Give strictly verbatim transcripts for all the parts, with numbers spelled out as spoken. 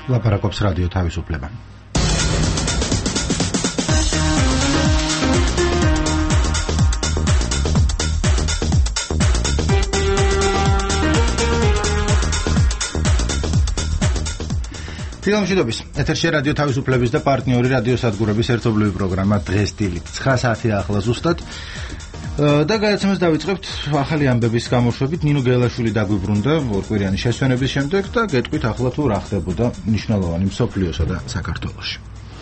ლაპარაკობს რადიო თავისუფლება. თილამშვიდობის ეთერში რადიო თავისუფლების და პარტნიორი რადიო სადგურების ერთობლივი პროგრამა დღეს დილით ცხრა საათი ახლა ზუსტად და გადაცემას დავიწყებთ ახალი ამბების გამოშვებით. ნინო გელაშვილი დაგვიბრუნდა ორკვირიანი შესვენების შემდეგ და გეტყვით ახლა თუ რა ხდებოდა მნიშვნელოვანი მსოფლიოსა და საქართველოში.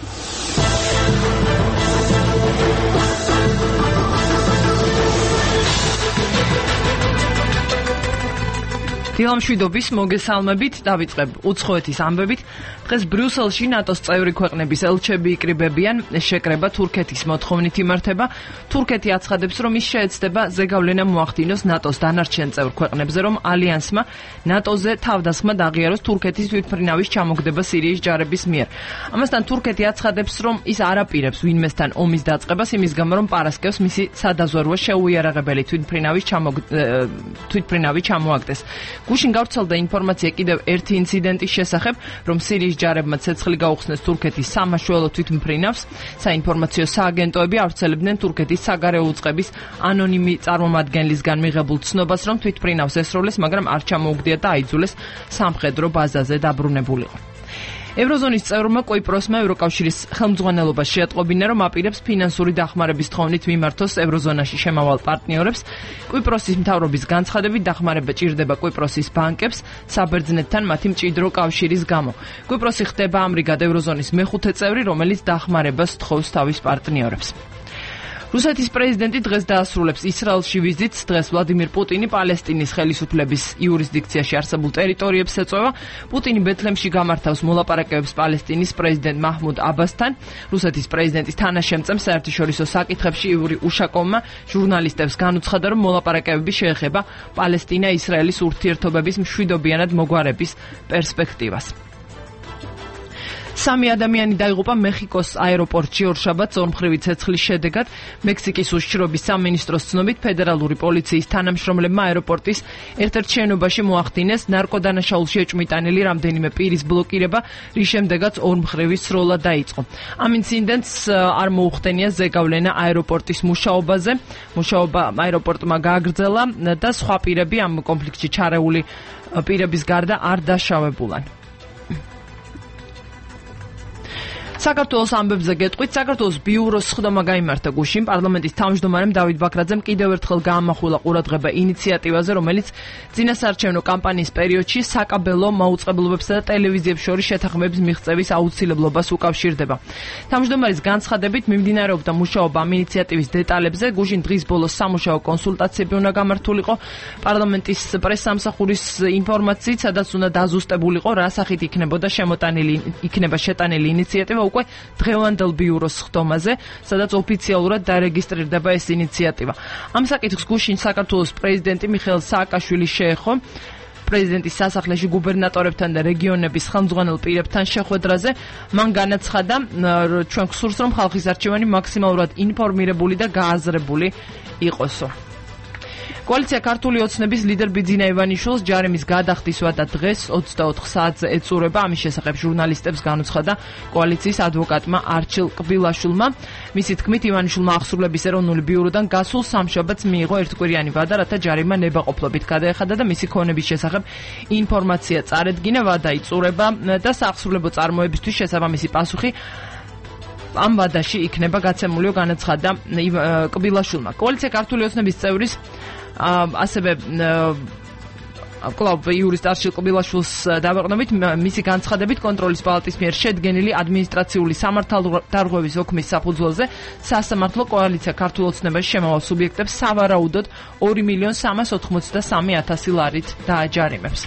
თილამშვიდობის მოგესალმებით, დავიწყებ უცხოეთის ამბებით. დღეს ბრიუსელში ნატოს წევრი ქვეყნების ელჩები იკრიბებიან, შეკრება თურქეთის მოთხოვნით იმართება. თურქეთი აცხადებს, რომ ის შეეცდება ზეგავლენა მოახდინოს ნატოს დანარჩენ წევრ ქვეყნებზე, რომ ალიანსმა ნატოზე თავდასხმა დაღიაროს თურქეთის თვითმფრინავის ჩამოგდება სირიის ჯარების მიერ. ამასთან თურქეთი აცხადებს, რომ ის არ აპირებს ვინმესთან ომის დაწყებას, იმის გამო, რომ პარასკევს მისი სადაზვერვო შეუიარაღებელი თვითმფრინავის თვითმფრინავი ჩამოაგდეს. გუშინ გავრცელდა ინფორმაცია კიდევ ერთი ინციდენტის შესახებ, რომ სირიის ჯარებმა ცეცხლი გაუხსნეს თურქეთის სამაშველო თვითმფრინავს. საინფორმაციო სააგენტოები ავრცელებდნენ თურქეთის საგარეო უწყების ანონიმი წარმომადგენლისგან მიღებულ ცნობას, რომ თვითმფრინავს ესროლეს, მაგრამ არ ჩამოუგდია და აიძულეს სამხედრო ბაზაზე დაბრუნებულიყო. ევროზონის წევრმა კვიპროსმა ევროკავშირის ხელმძღვანელობას შეატყობინა, რომ აპირებს ფინანსური დახმარების თხოვნით მიმართოს ევროზონაში შემავალ პარტნიორებს. კვიპროსის მთავრობის განცხადებით დახმარება ჭირდება კვიპროსის ბანკებს საბერძნეთთან მათი მჭიდრო კავშირის გამო. კვიპროსი ხდება ამრიგად ევროზონის მეხუთე წევრი, რომელიც დახმარებას თხოვს თავის პარტნიორებს. რუსეთის პრეზიდენტი დღეს დაასრულებს ისრაელში ვიზიტს. დღეს ვლადიმირ პუტინი პალესტინის ხელისუფლების იურისდიქციაში არსებულ ტერიტორიებს ეწევა. პუტინი ბეთლემში გამართავს მოლაპარაკებებს პალესტინის პრეზიდენტ მაჰმუდ აბასთან. რუსეთის პრეზიდენტის თანაშემწემ საერთაშორისო საკითხებში იური უშაკოვმა ჟურნალისტებს განუცხადა, რომ მოლაპარაკებები შეეხება პალესტინა-ისრაელის ურთიერთობების მშვიდობიანად მოგვარების პერსპექტივას. სამი ადამიანი დაიღუპა მეხიკოს აეროპორტში ორშაბათს ორმხრივი ცეცხლის შედეგად. მექსიკის უშიშროების სამინისტროს ცნობით ფედერალური პოლიციის თანამშრომლებმა აეროპორტის ერთ-ერთ შენობაში მოახდინეს ნარკოდანაშაულში ეჭვმიტანილი რამდენიმე პირის ბლოკირება, რის შემდეგაც ორმხრივი სროლა დაიწყო. ამ ინციდენტს არ მოუხდენია ზეგავლენა აეროპორტის მუშაობაზე. მუშაობა აეროპორტმა გააგრძელა და სხვა პირები ამ კონფლიქტში ჩარეული პირების გარდა არ დაშავებულან. საქართველოს ამბებზე გეტყვით. საქართველოს ბიუროს სხდომა გაიმართა გუშინ. პარლამენტის თავმჯდომარემ დავით ბაქრაძემ კიდევ ერთხელ გაამახვილა ყურადღება ინიციატივაზე, რომელიც წინასაარჩევნო კამპანიის პერიოდში საკაბელო მაუწყებლობებსა და ტელევიზიებს შორის შეთანხმების მიღწევის აუცილებლობას უკავშირდება. თავმჯდომარის განცხადებით მიმდინარეობდა მუშაობა ამ ინიციატივის დეტალებზე. გუშინ დღის ბოლოს სამუშაო კონსულტაციები უნდა გამართულიყო. პარლამენტის პრესსამსახურის ინფორმაციით, სადაც უნდა დაზუსტებულიყო, რა სახით იქნებოდა შემოტანილი იქნება შეტანილი ინიციატივა უკვე დღევანდელ ბიუროს სხდომაზე, სადაც ოფიციალურად დარეგისტრირდება ეს ინიციატივა. ამ საკითხს გუშინ საქართველოს პრეზიდენტი მიხეილ სააკაშვილი შეეხო პრეზიდენტის სასახლეში გუბერნატორებთან და რეგიონების ხელმძღვანელ პირებთან შეხვედრაზე. მან განაცხადა, ჩვენ გსურს, რომ ხალხის არჩევანი მაქსიმალურად ინფორმირებული და გააზრებული იყოსო. კოალიცია ქართული ოცნების ლიდერ ბიძინა ივანიშვილს ჯარიმის გადახდისვა და დღეს ოცდაოთხ საათზე ეწურება. ამის შესახებ ჟურნალისტებს განუცხადა კოალიციის ადვოკატმა არჩილ ყბილაშვილმა. მისი თქმით, ივანიშვილმა აღსრულების ეროვნული ბიუროდან გასულ სამშაბათს მიიღო ერთკვირიანი ვადა, რათა ჯარიმა ნებაყოფლობით გადაეხადა და მისი ქონების შესახებ ინფორმაცია წარედგინა. ვადა იწურება და საახსრულებო წარმოებისთვის შესაბამისი პასუხი ამ ვადაში იქნება გაცემულიო, განაცხადა ყბილაშვილმა. კოალიცია ქართული ოცნების წევრის ასევე კლუბ იურისტ არჩილ ყბილაშვილს დავეყნობით, მისი განცხადებით კონტროლის პალატის მიერ შედგენილი ადმინისტრაციული სამართალდარღვევის ოქმის საფუძველზე სასამართლო კოალიცია ქართულ ოცნებაში შემავალ სუბიექტებს სავარაუდოდ ორი მილიონი სამას ოთხმოცდასამი ათასი ლარით დააჯარიმებს.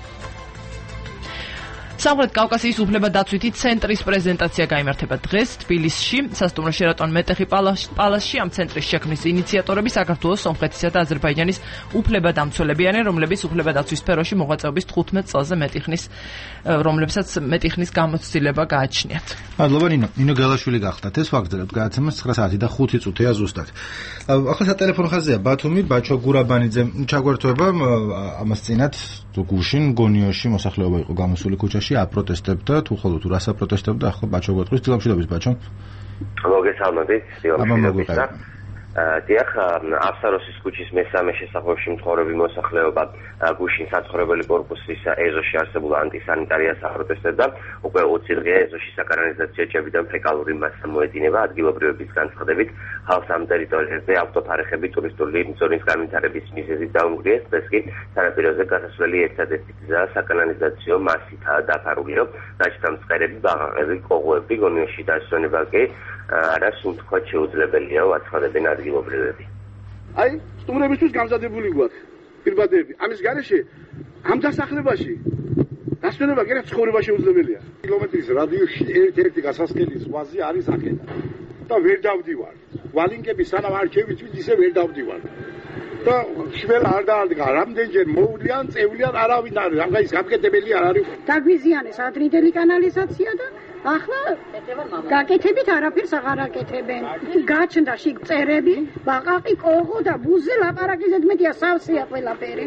სამხრეთ კავკასიის უფლებადაცვითი ცენტრის პრეზენტაცია გაიმართება დღეს თბილისში, სასტუმრო შერატონ მეტეხი პალასში. ამ ცენტრის შექმნის ინიციატორები საქართველოს, სომხეთისა და აზერბაიჯანის უფლებადამცველები არიან, რომლებიც უფლებადაცვის სფეროში მოღვაწეობის თხუთმეტ წელზე მეტი ხნის, რომლებსაც მეტი ხნის გამოცდილება გააჩნიათ. მადლობა ნინო. ნინო გელაშვილი გახდათ. ეს ვაგრძელებთ გადაცემას ცხრა საათი და ხუთი წუთია ზუსტად. ახლა სატელეფონო ხაზია ბათუმი, ბაჩო გურაბანიძე ჩაგვერთვება ამას წინათ გუშინ გონიოში მოსახლეობა იყო გამოსული ქუჩაში. სოფელში აპროტესტებდა, თუ ხოლო თუ რას აპროტესტებდა, ახლა ბაჩო გვეტყვის, დილამშვიდობის ბაჩო. მოგესალმებით, დილამშვიდობის და დიახ, აფსაროსის ქუჩის მესამე შესახვევში მცხოვრები მოსახლეობა გუშინ საცხოვრებელი კორპუსის ეზოში არსებულ ანტისანიტარიას აპროტესტებდა. უკვე ოცი დღეა ეზოში საკანალიზაციო ჭებიდან ფეკალური მასა მოედინება ადგილობრივების განცხადებით. ხალხს ამ ტერიტორიაზე ავტოფარეხები ტურისტული ზონის განვითარების მიზეზით დაუნგრიეს. დღეს კი სანაპიროზე გასასვლელი ერთადერთი გზა საკანალიზაციო მასითაა დაფარულიო. რაჭთა მწყერები, ბაყაყები, კოღოები, გონიოში დასვენება კი არა სულ თქვა შეუძლებელია აცხადებენ ადგილობრივები. აი, სტუმრებისთვის გამზადებული გვაქვს პირბადები. ამის გარეშე ამ დასახლებაში დასვენება კიდევ ცხოვრება შეუძლებელია. კილომეტრის რადიუსში ერთ-ერთი გასასვლელი ზღვაზე არის აქედა და ვერ დავდივარ. ვალინკები სანამ არ შევიწვით, ისე ვერ დავდივარ. და შველა არ დაადგა, რამდენჯერ მოვლიან, წევლიან, არავინ არ არის, ამგა ის გაკეთებელი არ არის. დაგვიზიანეს ადრინდელი კანალიზაცია და ახლა გაკეთებით არაფერს აღარ აკეთებენ. გაჩნდა შიგ მწერები, ბაყაყი, კოღო და ბუზე ლაპარაკი ზედმეტია სავსეა ყველაფერი.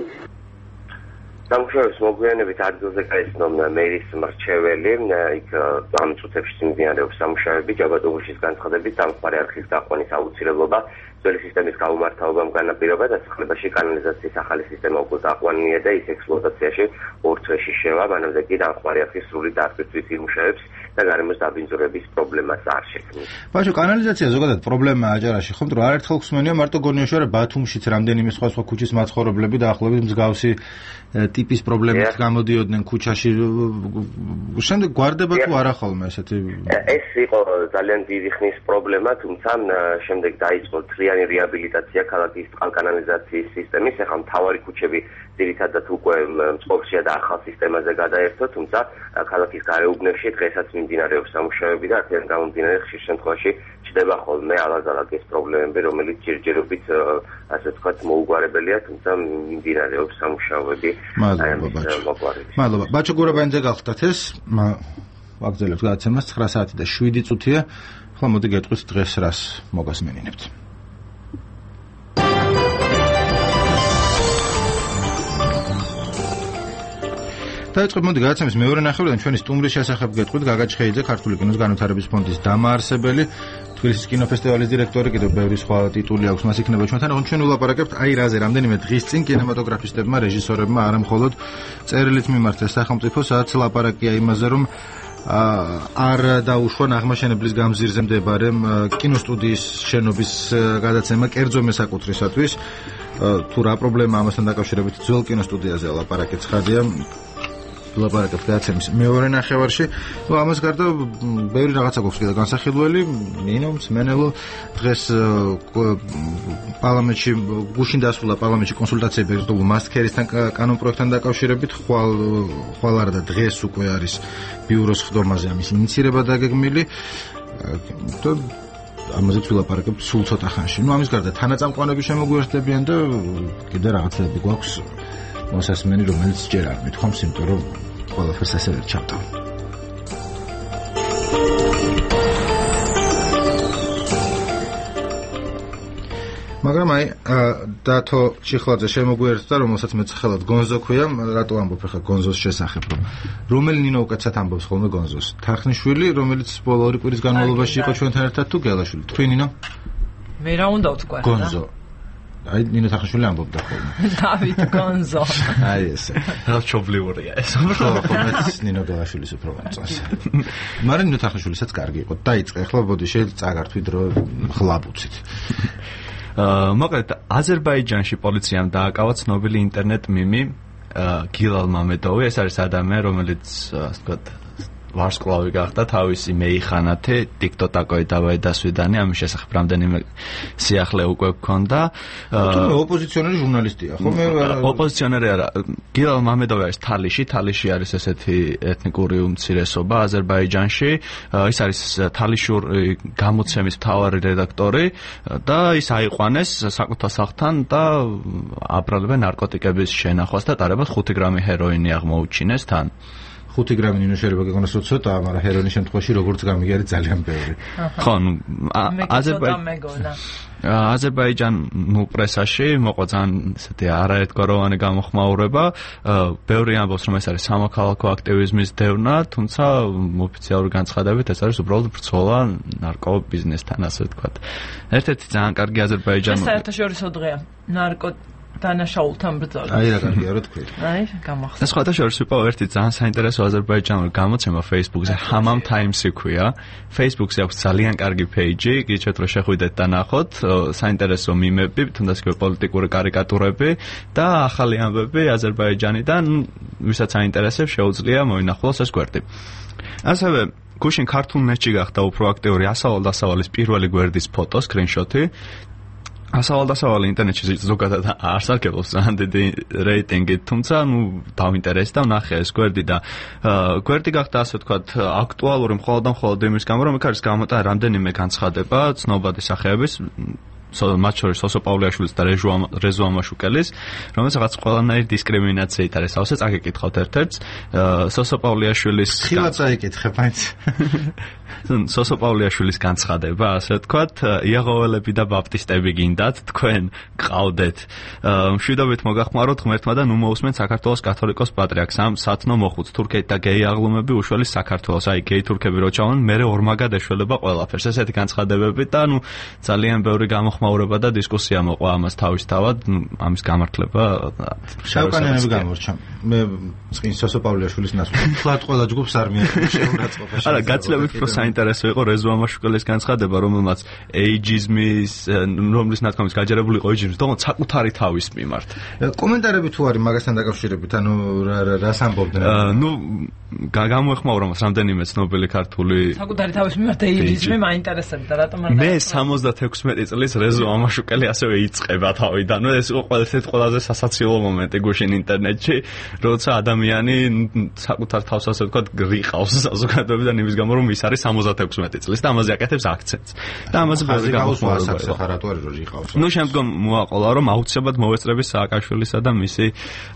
სამუშაოების მოგვიანებით ადგილზე გაიცნო მერის მრჩეველი, იქ ამ წუთებში მიმდინარეობს სამუშაოები, ჯაბადოღუშის განცხადებით დამხმარე არხის გაყვანის აუცილებლობა, ძველი სისტემის გაუმართავობამ განაპირობა და სახლებაში კანალიზაციის ახალი სისტემა უკვე გაყვანილია და ის ექსპლუატაციაში ორ თვეში შევა, მანამდე კი დამხმარე არხის სრული დარკვევით იმუშავებს და გარემოს დაბინძურების პრობლემას არ შექმნის. ბაშო, კანალიზაცია ზოგადად პრობლემაა აჭარაში, ხომ? რომ არაერთხელ ხსმენია მარტო გონიოში, არა ბათუმშიც რამდენიმე სხვა სხვა ქუჩის მაცხოვრებლები დაახლოებით მსგავსი ტიპის პრობლემით გამოდიოდნენ ქუჩაში. შემდეგ გვარდება თუ არა ხოლმე ესეთი? ეს იყო ძალიან დიდი ხნის პრობლემა, თუმცა შემდეგ დაიწყო თლიანი რეაბილიტაცია ქალაქის წყალკანალიზაციის სისტემის. ეხლა მთავარი ქუჩები ძირითადად უკვე მწყობრშია და ახალ სისტემაზე გადაერთო, თუმცა ქალაქის გარეუბნებში დღესაც მიმდინარეობს სამუშაოები და აქედან გამომდინარე ხშირ შემთხვევაში ჩდება ხოლმე ალაგ-ალაგ ეს პრობლემები, რომელიც ჯერჯერობით ასე ვთქვათ მოუგვარებელია, თუმცა მიმდინარეობს სამუშაოები. მადლობა. ბაჩო გურაბანიძე გახდათ ეს. ვაგრძელებთ გადაცემას ცხრა საათი და შვიდი წუთია. ახლა მოდი გეტყვის დღეს რას მოგასმენინებთ. დაიწყებ მოდი გადაცემის მეორე ნახევრიდან ჩვენი სტუმრის შესახებ გეტყვით. გაგა ჩხეიძე, ქართული კინოს განვითარების ფონდის დამაარსებელი, თბილისის კინოფესტივალის დირექტორი, კიდევ ბევრი სხვა ტიტული აქვს, მას იქნება ჩვენთან. ოღონდ ჩვენ ვილაპარაკებთ აი რაზე, რამდენიმე დღის წინ კინემატოგრაფისტებმა, რეჟისორებმა არა მხოლოდ წერილით მიმართეს სახელმწიფო, სადაც ლაპარაკია იმაზე, რომ არ დაუშვა ნაღმაშენებლის გამზირზე მდებარე კინოსტუდიის შენობის გადაცემა კერძო მესაკუთრისათვის. თუ რა პრობლემა ამასთან დაკავშირებით ძველ კინოსტუდიაზე ლაპარაკი ცხადია. ლაპარაკებთ გადაცემის მეორე ნახევარში. ნუ ამას გარდა ბევრი რაღაცა გვაქვს კიდე განსახილველი, ნინო მსმენელო, დღეს პარლამენტში გუშინ დასრულა პარლამენტში კონსულტაციები ერთობლივ მასტქერისთან კანონ პროექტთან დაკავშირებით, ხვალ ხვალ არა და დღეს უკვე არის ბიუროს ხდომაზე ამის ინიცირება დაგეგმილი. და ამაზეც ვილაპარაკებთ სულ ცოტა ხანში. ნუ ამის გარდა თანაწამყვანები შემოგვიერთდებიან და კიდე რაღაცები გვაქვს მოსასმენი, რომელიც ჯერ არ მithkoms, იმიტომ რომ ყველაფერს ასე ვერ ჩავთავ. მაგრამ აი დათო ჩიხლაძე შემოგვიერთდა, რომელსაც მეც ხელად გონზო ქვია. რატო ამბობ ახლა გონზოს შესახებ, რომ რომელი ნინო უკეთესად ამბობს ხოლმე გონზოს? თახნიშვილი, რომელიც ბოლო ორი კვირის განმავლობაში იყო ჩვენთან ერთად, თუ გელაშვილი? თქვი ნინო? მე რა უნდა ვთქვა? გონზო. აი ნინო თახნიშვილი ამბობდა ხოლმე. დავით გონზო. აი ესე. რა ჩობლიურია ეს. ხო, მეც ნინო გელაშვილის უფრო მომწონს. მაგრამ ნინო თახნიშვილისაც კარგი იყო. დაიწყე ახლა ბოდი შეიძლება წაგართვით რომ ხლაბუცით. აა მოკლედ აზერბაიჯანში პოლიციამ დააკავა ცნობილი ინტერნეტ მიმი გილალ მამედოვი. ეს არის ადამიანი, რომელიც ასე ვთქვათ ვარსკვლავი გახდა თავისი მეიხანათი TikTok такой давай до свидания ამის შესახებ რამდენიმე სიახლე უკვე გქონდა. თუმცა ოპოზიციონერი ჟურნალისტია, ხო? მე ოპოზიციონერი არა. გილალ მამედოვი არის თალიში, თალიში არის ესეთი ეთნიკური უმცირესობა აზერბაიჯანში. ის არის თალიშური გამოცემის მთავარი რედაქტორი და ის აიყვანეს საკუთარ სახლთან და აბრალებენ ნარკოტიკების შენახვას და დარებას ხუთი გრამი ჰეროინი აღმოუჩინეს თან. ხუთი გრამი ნინო შეიძლება გეყონოს ცოტა, მაგრამ ჰეროინის შემთხვევაში როგორც გამიგე არის ძალიან ბევრი. ხო, ნუ აზერბაიჯან ნუ პრესაში მოყვა ძალიან ესეთი არაერთგვაროვანი გამოხმაურება, ბევრი ამბობს რომ ეს არის სამოქალაქო აქტივიზმის დევნა, თუმცა ოფიციალური განცხადებით ეს არის უბრალოდ ბრძოლა ნარკობიზნესთან, ასე ვთქვათ. ერთ-ერთი ძალიან კარგი აზერბაიჯანი საერთაშორისო დღეა ნარკო დანაშაულთან ბრძოლა. აი რა კარგია რა თქვი. აი, გამახსენე. ეს სხვადასხვა ვიპოვე ერთი ძალიან საინტერესო აზერბაიჯანული გამოცემა Facebook-ზე, Hamam Times-ი ქვია. Facebook-ზე აქვს ძალიან კარგი პეიჯი, გიჩვენებთ რომ შეხვიდეთ და ნახოთ, საინტერესო მიმები, თუნდაც კი პოლიტიკური კარიკატურები და ახალი ამბები აზერბაიჯანიდან, ვისაც აინტერესებს, შეუძლია მოინახულოს ეს გვერდი. ასევე გუშინ ქართულ ნეტში გახდა უფრო აქტიური ასავალ-დასავალის პირველი გვერდის ფოტო, სკრინშოტი. ასავალ-დასავალი ინტერნეტში ზოგადად არსაკელოს ძალიან დიდი რეიტინგი, თუმცა ნუ დავინტერესდა და ვნახე ეს გვერდი და გვერდი გახდა ასე ვთქვათ აქტუალური მხოლოდ და მხოლოდ იმის გამო, რომ იქ არის გამოტანა რამდენიმე განცხადება ცნობადი სახეების, მათ შორის სოსო პავლეაშვილის და რეზო ამაშუკელის, რომელიც რაღაც ყველანაირი დისკრიმინაციით არის ავსე წაგეკითხავთ ერთ-ერთს. სოსო პავლეაშვილის ხილა წაიკითხე, მაინც. სოსო პავლეაშვილის განცხადება, ასე ვთქვათ, იაღოველები და ბაპტისტები გინდათ, თქვენ გყავდეთ. მშვიდობით მოგახმაროთ ღმერთმა და ნუ მოусმენთ საქართველოს კათოლიკოს პატრიარქს. ამ სათნო მოხუც თურქეთი და გეი აღლუმები უშველის საქართველოს. აი, გეი თურქები რო ჩავონ, მერე ორმაგად ეშველება ყველაფერს. ესეთი განცხადებები და ნუ ძალიან ბევრი გამოხმაურება და დისკუსია მოყვა ამას თავისთავად, ამის გამართლება შავკანიანები გამორჩა. მე წინ სოსო პავლეაშვილის ნაცვლად თლად ყველა ჯგუფს არ მიეღო შეურაცხყოფაში. არა, გაცილებით უფრო საინტერესო იყო რეზო ამაშუკელის განცხადება, რომელმაც ეიჯიზმის, რომლის ნათქვამის გაჯერებული იყო ეიჯიზმის, თუმცა საკუთარი თავის მიმართ. კომენტარები თუ არის მაგასთან დაკავშირებით, ანუ რას ამბობდნენ? ნუ გამოეხმაურა მას რამდენიმე ცნობილი ქართული საკუთარი თავის მიმართ ეიჯიზმი მაინტერესებდა, რატომ არ მე სამოცდათექვსმეტი წლის რეზო ამაშუკელი ასევე იწყება თავიდან. ნუ ეს იყო ერთ-ერთი ყველაზე სასაცილო მომენტი გუშინ ინტერნეტში, როცა ადამიანი საკუთარ თავს ასე ვთქვათ რიყავს საზოგადოებიდან იმის გამო რომ ის არის სამოცდათექვსმეტი წლის და ამაზე აკეთებს აქცენტს. და ამაზე ბევრი გამოხმაურება იყო. ხარატვარი რო რიყავს. ნუ შემდგომ მოაყოლა რომ აუცილებლად მოვესწრების სააკაშვილისა და მისი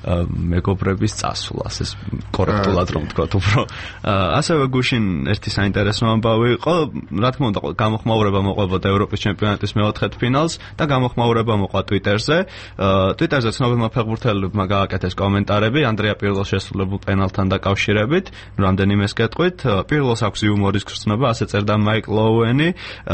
მეგობრების წასვლას, ეს კორექტულად რომ ვთქვათ უფრო. ასევე გუშინ ერთი საინტერესო ამბავი იყო, რა თქმა უნდა გამოხმაურება მოყვებოდა ევროპის ჩემპიონატის მეოთხედ ფინალს და გამოხმაურება მოყვა Twitter-ზე. Twitter-ზე ცნობილმა ფეხბურთელებმა გააკეთეს კომენტარები ანდრეა პირლოს შესრულებულ პენალთან დაკავშირებით, რამდენიმეს გეტყვით. პირლოს აქვს იუმორის გრძნობა, ასე წერდა მაიკ ლოუენი.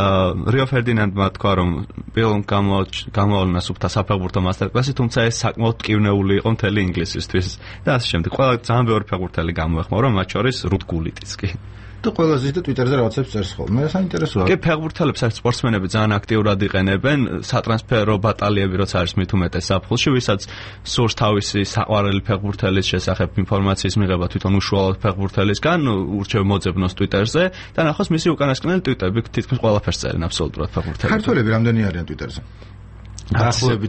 რიო ფერდინანდმა თქვა, რომ პირლომ გამოავლინა სუფთა საფეხბურთო მასტერკლასი, თუმცა ეს საკმაოდ ტკივნეული იყო მთელი ინგლისისთვის. და ასე შემდეგ. ყველა ძალიან ბევრი ფეხბურთელი გამოეხმაურა, მათ შორის რუდ გულიტიც კი. და ყველაზე ისე Twitter-ზე რაღაცებს წერს ხოლმე, საინტერესოა. კი, ფეხბურთელებს არის სპორტსმენები ძალიან აქტიურად იყენებენ, სატრანსფერო ბატალიები როცა არის მით უმეტეს საფხულში, ვისაც სურს თავისი საყვარელი ფეხბურთელის შესახებ ინფორმაციის მიღება თვითონ უშუალოდ ფეხბურთელისგან, ურჩევ მოძებნოს Twitter-ზე და ნახოს მისი უკანასკნელი ტვიტები, თითქმის ყველაფერს წერენ აბსოლუტურად ფეხბურთელები. ქართველები რამდენი არიან Twitter-ზე? დაახლოებით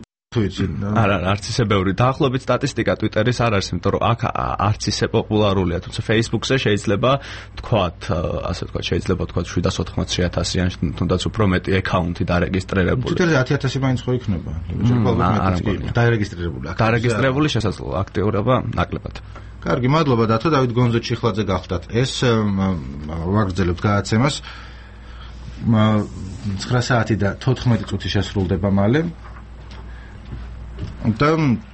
არა, არც ისე ბევრი. დაახლოებით სტატისტიკა Twitter-ის არ არის, იმიტომ რომ აქ არც ისე პოპულარულია, თუმცა Facebook-ზე შეიძლება თქვათ, ასე ვთქვათ, შეიძლება თქვათ შვიდას ოთხმოცი ათასი ან თუნდაც უფრო მეტი აკაუნტი დარეგისტრირებული. Twitter-ზე ათი ათასი მაინც ხო იქნება? დარეგისტრირებული. დარეგისტრირებული შესაძლოა აქტიურობა ნაკლებად. კარგი, მადლობა დათო, დავით გონძო ჩიხლაძე გახდათ. ეს ვაგრძელებთ გადაცემას. ცხრა საათი და თოთხმეტი წუთი შესრულდება მალე. და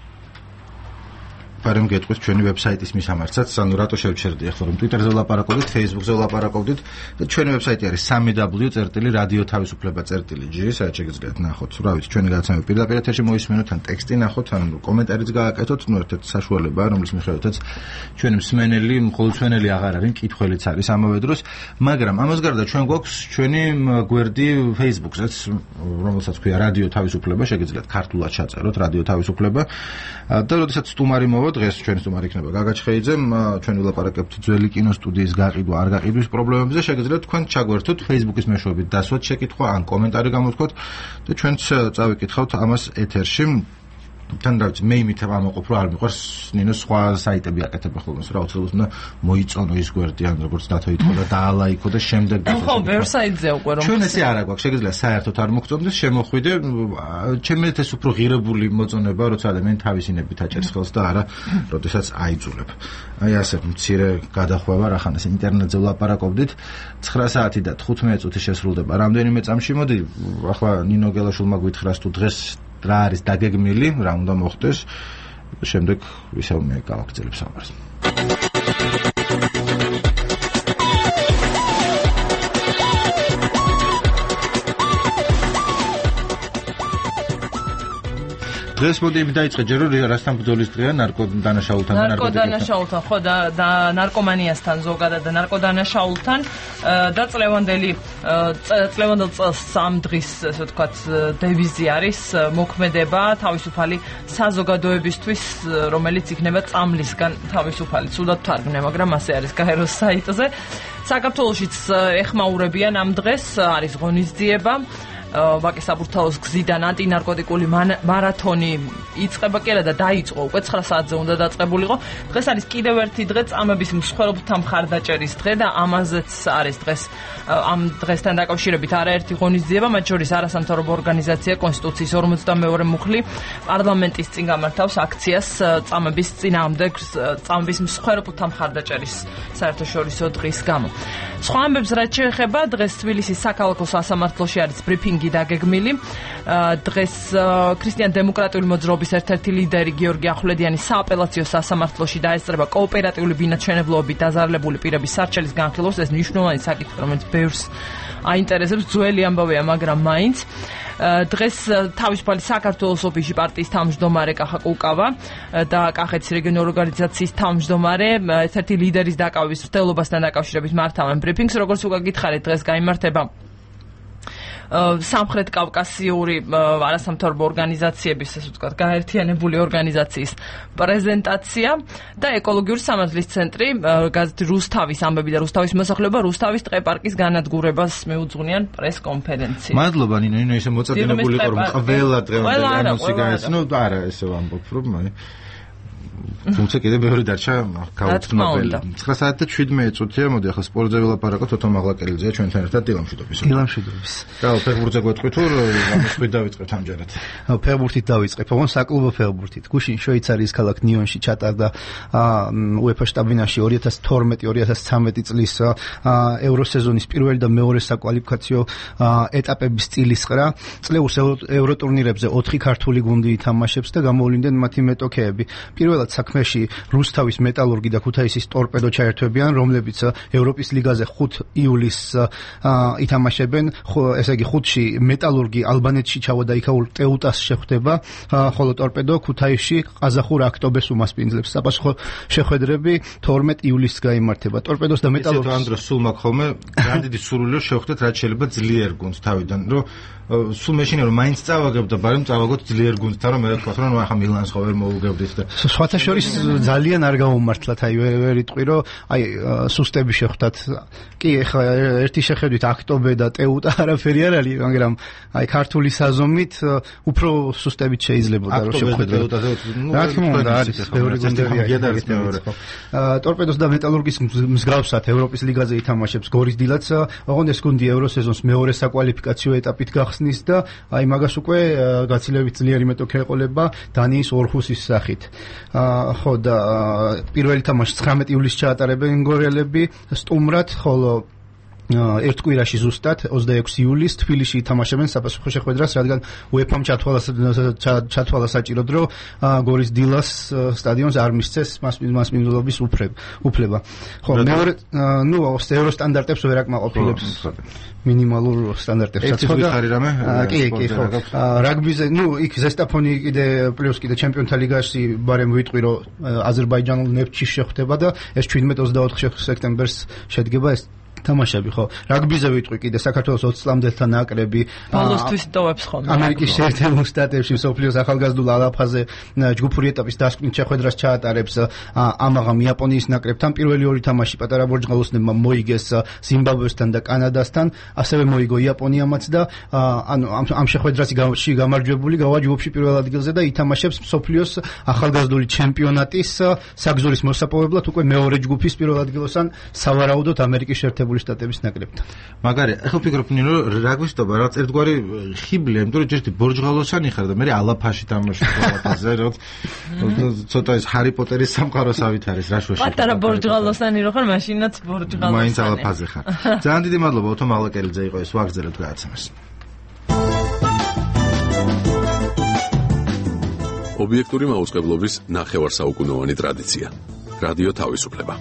პარემ გეტყვით ჩვენი ვებსაიტის მისამართსაც, ანუ რატო შევჩერდი ახლა რომ Twitter-ზე ვლაპარაკობდით, Facebook-ზე ვლაპარაკობდით და ჩვენი ვებსაიტი არის სამი დაბლიუ წერტილი რადიო თავისუფლება წერტილი ჯი, სადაც შეგიძლიათ ნახოთ, რა ვიცი, ჩვენი გადაცემები პირდაპირ ეთერში მოისმენოთ, ან ტექსტი ნახოთ, ან კომენტარიც გააკეთოთ, ნუ ერთ-ერთი საშუალებაა, რომლის მიხედვითაც ჩვენი მსმენელი, მხოლოდ მსმენელი აღარ არის, მკითხველიც არის ამავე დროს, მაგრამ ამას გარდა ჩვენ გვაქვს ჩვენი გვერდი Facebook-ზეც, რომელსაც ქვია რადიო თავისუფლება, შეგიძლიათ ქართულად ჩაწეროთ რადიო თავისუფლება და როდესაც სტუმარი მოვა დღეს ჩვენი სტუმარი იქნება გაგა ჩხეიძე, ჩვენ ვილაპარაკებთ ძველი კინოსტუდიის გაყიდვა არ გაყიდვის პრობლემებზე, შეგიძლიათ თქვენ ჩაგვერთოთ Facebook-ის მეშვეობით დასვათ შეკითხვა ან კომენტარი გამოთქვათ და ჩვენც წავიკითხავთ ამას ეთერში. თან რა ვიცი მე იმით ამაყოფ რომ არ მიყვარს ნინო სხვა საიტები აკეთებ ხოლმე რა უცებობს და მოიწონო ის გვერდი ან როგორც დათო ითქვა და დაალაიქო და შემდეგ ხო ვერ საიტზე უკვე რომ ჩვენ ესე არა გვაქვს შეგიძლია საერთოდ არ მოგწონდეს შემოხვიდე ჩემეთ ეს უფრო ღირებული მოწონება როცა ადამიანი თავისინებით აჭერს ხელს და არა როდესაც აიძულებ აი ასე მცირე გადახვევა რახანას ინტერნეტზე ვლაპარაკობდით ცხრა საათი და თხუთმეტი წუთი შესრულდება რამდენიმე წამში მოდი ახლა ნინო გელაშვილმა გვითხრას თუ დღეს რა არის დაგეგმილი რა უნდა მოხდეს შემდეგ ისევ მე გავაგრძელებ საუბარს დღეს მოდი იმით დაიწყე ჯერ რომ რასთან ბრძოლის დღეა ნარკოდანაშაულთან და ნარკოდანაშაულთან ხო და და ნარკომანიასთან ზოგადად და ნარკოდანაშაულთან და წლევანდელი წლევანდელ წელს სამ დღის ასე ვთქვათ დევიზი არის მოქმედება თავისუფალი საზოგადოებისთვის რომელიც იქნება წამლისგან თავისუფალი ცუდად თარგმნე მაგრამ ასე არის გაეროს საიტზე საქართველოშიც ეხმაურებიან ამ დღეს არის ღონისძიება ვაკის საბურთალოს გზიდან ანტინარკოტიკული მარათონი იწყება კი არა და დაიწყო უკვე ცხრა საათზე უნდა დაწყებულიყო დღეს არის კიდევ ერთი დღე წამების მსხვერპლთა მხარდაჭერის დღე და ამაზეც არის დღეს ამ დღესთან დაკავშირებით არაერთი ღონისძიება მათ შორის არასამთავრობო ორგანიზაცია კონსტიტუციის ორმოცდამეორე მუხლი პარლამენტის წინ გამართავს აქციას წამების წინააღმდეგ წამების მსხვერპლთა მხარდაჭერის საერთაშორისო დღის გამო სხვა ამბებს რაც შეეხება დღეს თბილისის საქალაქო სასამართლოში არის ბრიფინგი დაგეგმილი დღეს ქრისტიან-დემოკრატიული მოძრაობის ერთ-ერთი ლიდერი გიორგი ახვლედიანი სააპელაციო სასამართლოში დაესწრება კოოპერატიული ბინაჩვენებლობით დაზარალებული პირების სარჩელის განხილვას ეს მნიშვნელოვანი საკითხი რომელიც ბევრს აინტერესებს ძველი ამბავია მაგრამ მაინც დღეს თავისუფალი საქართველოს ოფისში პარტიის თავმჯდომარე კახა კულკავა და კახეთის რეგიონალური ორგანიზაციის თავმჯდომარე ერთ-ერთი ლიდერის დაკავების მცდელობასთან დაკავშირებით მართავენ ბრიფინგს როგორც უკვე გითხარით დღეს გაიმართება სამხრეთ კავკასიური არასამთავრობო ორგანიზაციების ასე ვთქვათ გაერთიანებული ორგანიზაციის პრეზენტაცია და ეკოლოგიური სამართლის ცენტრი გაზეთი რუსთავის ამბები და რუსთავის მოსახლეობა რუსთავის ტყეპარკის განადგურებას მიუძღვნიან პრესკონფერენციაში. მადლობა ნინო, ნინო ისე მოწადინებული იყო რომ ყველა დღევანდელი ანონსი გაეცნო და არა ესე ვამბობ რომ თუმცა კიდე ბევრი დარჩა გავუცნობელი. ცხრა საათი და შვიდმეტი წუთია, მოდი ახლა სპორტზე ვილაპარაკოთ, თოთო მაღლაკელიძეა ჩვენთან ერთად დილამშვიდობის. დილამშვიდობის. და ფეხბურთზე გვეტყვი თუ ამის ხვით დავიწყებთ ამჯერად. ფეხბურთით დავიწყებ, ოღონ საკლუბო ფეხბურთით. გუშინ შვეიცარიის ქალაქ ნიონში ჩატარდა უეფა შტაბინაში ორი ათას თორმეტი ორი ათას ცხრამეტი წლის ევროსეზონის პირველი და მეორე საკვალიფიკაციო ეტაპების წილისყრა. წლეუს ევროტურნირებზე ოთხი ქართული გუნდი ითამაშებს და გამოვლინდნენ მათი მეტოქეები. პირველად საქმეში რუსთავის მეტალურგი და ქუთაისის ტორპედო ჩაერთვებიან, რომლებიც ევროპის ლიგაზე ხუთი ივლისს ითამაშებენ. ესე იგი ხუთში მეტალურგი ალბანეთში ჩავა და იქაურ ტეუტას შეხვდება, ხოლო ტორპედო ქუთაისში ყაზახურ აქტობეს უმასპინძლებს. საპასუხო შეხვედრები თორმეტი ივლისს გაიმართება. ტორპედოს და მეტალურგის ისე ანდრო სულ მაქვს ხოლმე გრანდი სურვილო შევხვდეთ რაც შეიძლება ძლიერ გუნდს თავიდან, რომ სულ მეშინე რომ მაინც წავაგებ და ბარემ წავაგოთ ძლიერ გუნდთან რომ მე ვთქვა რომ ახლა მილანს ხო ვერ მოუგებდით და სხვათა შორის ძალიან არ გამომართლათ აი ვერ იტყვი რომ აი სუსტები შეხვდათ კი ახლა ერთი შეხედვით აქტობე და ტეუტა არაფერი არ არის მაგრამ აი ქართული საზომით უფრო სუსტებით შეიძლებოდა რომ შეხვედროთ რა თქმა უნდა არის ბევრი გუნდები არის ტორპედოს და მეტალურგის მსგავსად ევროპის ლიგაზე ითამაშებს გორის დილაც ოღონდ ეს გუნდი ევროსეზონს მეორე საკვალიფიკაციო ეტაპით გახსნის და აი მაგას უკვე გაცილებით ძლიერი მეტოქე ეყოლება დანიის ორჰუსის სახით ხო და პირველი თამაში ცხრამეტი ივლისს ჩაატარებენ გორელები სტუმრად ხოლო ერთ კვირაში ზუსტად ოცდაექვსი ივლისს თბილისში ითამაშებენ საპასუხო შეხვედრას, რადგან უეფამ ჩათვალა საჭიროდ, რომ გორის დილას სტადიონს არ მისცეს მასპინძლობის უფლება. ხო, მეორე, ნუ ევროსტანდარტებს ვერ აკმაყოფილებს. მინიმალურ სტანდარტებსაც ხო და კი კი ხო რაგბიზე ნუ იქ ზესტაფონი კიდე პლუს კიდე ჩემპიონთა ლიგაში ბარემ ვიტყვი რომ აზერბაიჯანულ ნეფჩი შეხვდება და ეს შვიდმეტი ოცდაოთხი სექტემბერს შედგება ეს თამაშები ხო რაგბიზე ვიტყვი კიდე საქართველოს ოცი წლამდელთა ნაკრები ბოლოსთვის ტოვებს ხოლმე ამერიკის შეერთებულ შტატებში მსოფლიოს ახალგაზრდულ ალაფაზე ჯგუფური ეტაპის დასკვნით შეხვედრას ჩაატარებს ამაღამ იაპონიის ნაკრებთან პირველი ორი თამაში პატარა ბორჯღალოსნებმა მოიგეს ზიმბაბვესთან და კანადასთან ასევე მოიგო იაპონიამაც და ანუ ამ შეხვედრაში გამარჯვებული გავა ჯგუფში პირველ ადგილზე და ითამაშებს მსოფლიოს ახალგაზრდული ჩემპიონატის საგზურის მოსაპოვებლად უკვე მეორე ჯგუფის პირველ ადგილოსან სავარაუდოდ ამერიკის შეერთებული შტატების ნაკრებთან. მაგარი, ახლა ვფიქრობ ნინო, რა გვისტობა, რაღაც ერთგვარი ხიბლია, იმიტომ რომ ჯერჯერობით ბორჯღალოსანი ხარ და მე ალაფაში თამაშობ ალაფაზე, რომ ცოტა ეს ჰარი პოტერის სამყაროსავით არის რა შუაში. პატარა ბორჯღალოსანი რო ხარ, მაშინაც ბორჯღალოსანი. მაინც ალაფაზე ხარ. ძალიან დიდი მადლობა ოთო მალაკელიძე იყო ეს ვაგრძელებთ გადაცემას. ობიექტური მაუწყებლობის ნახევარსაუკუნოვანი ტრადიცია. რადიო თავისუფლება.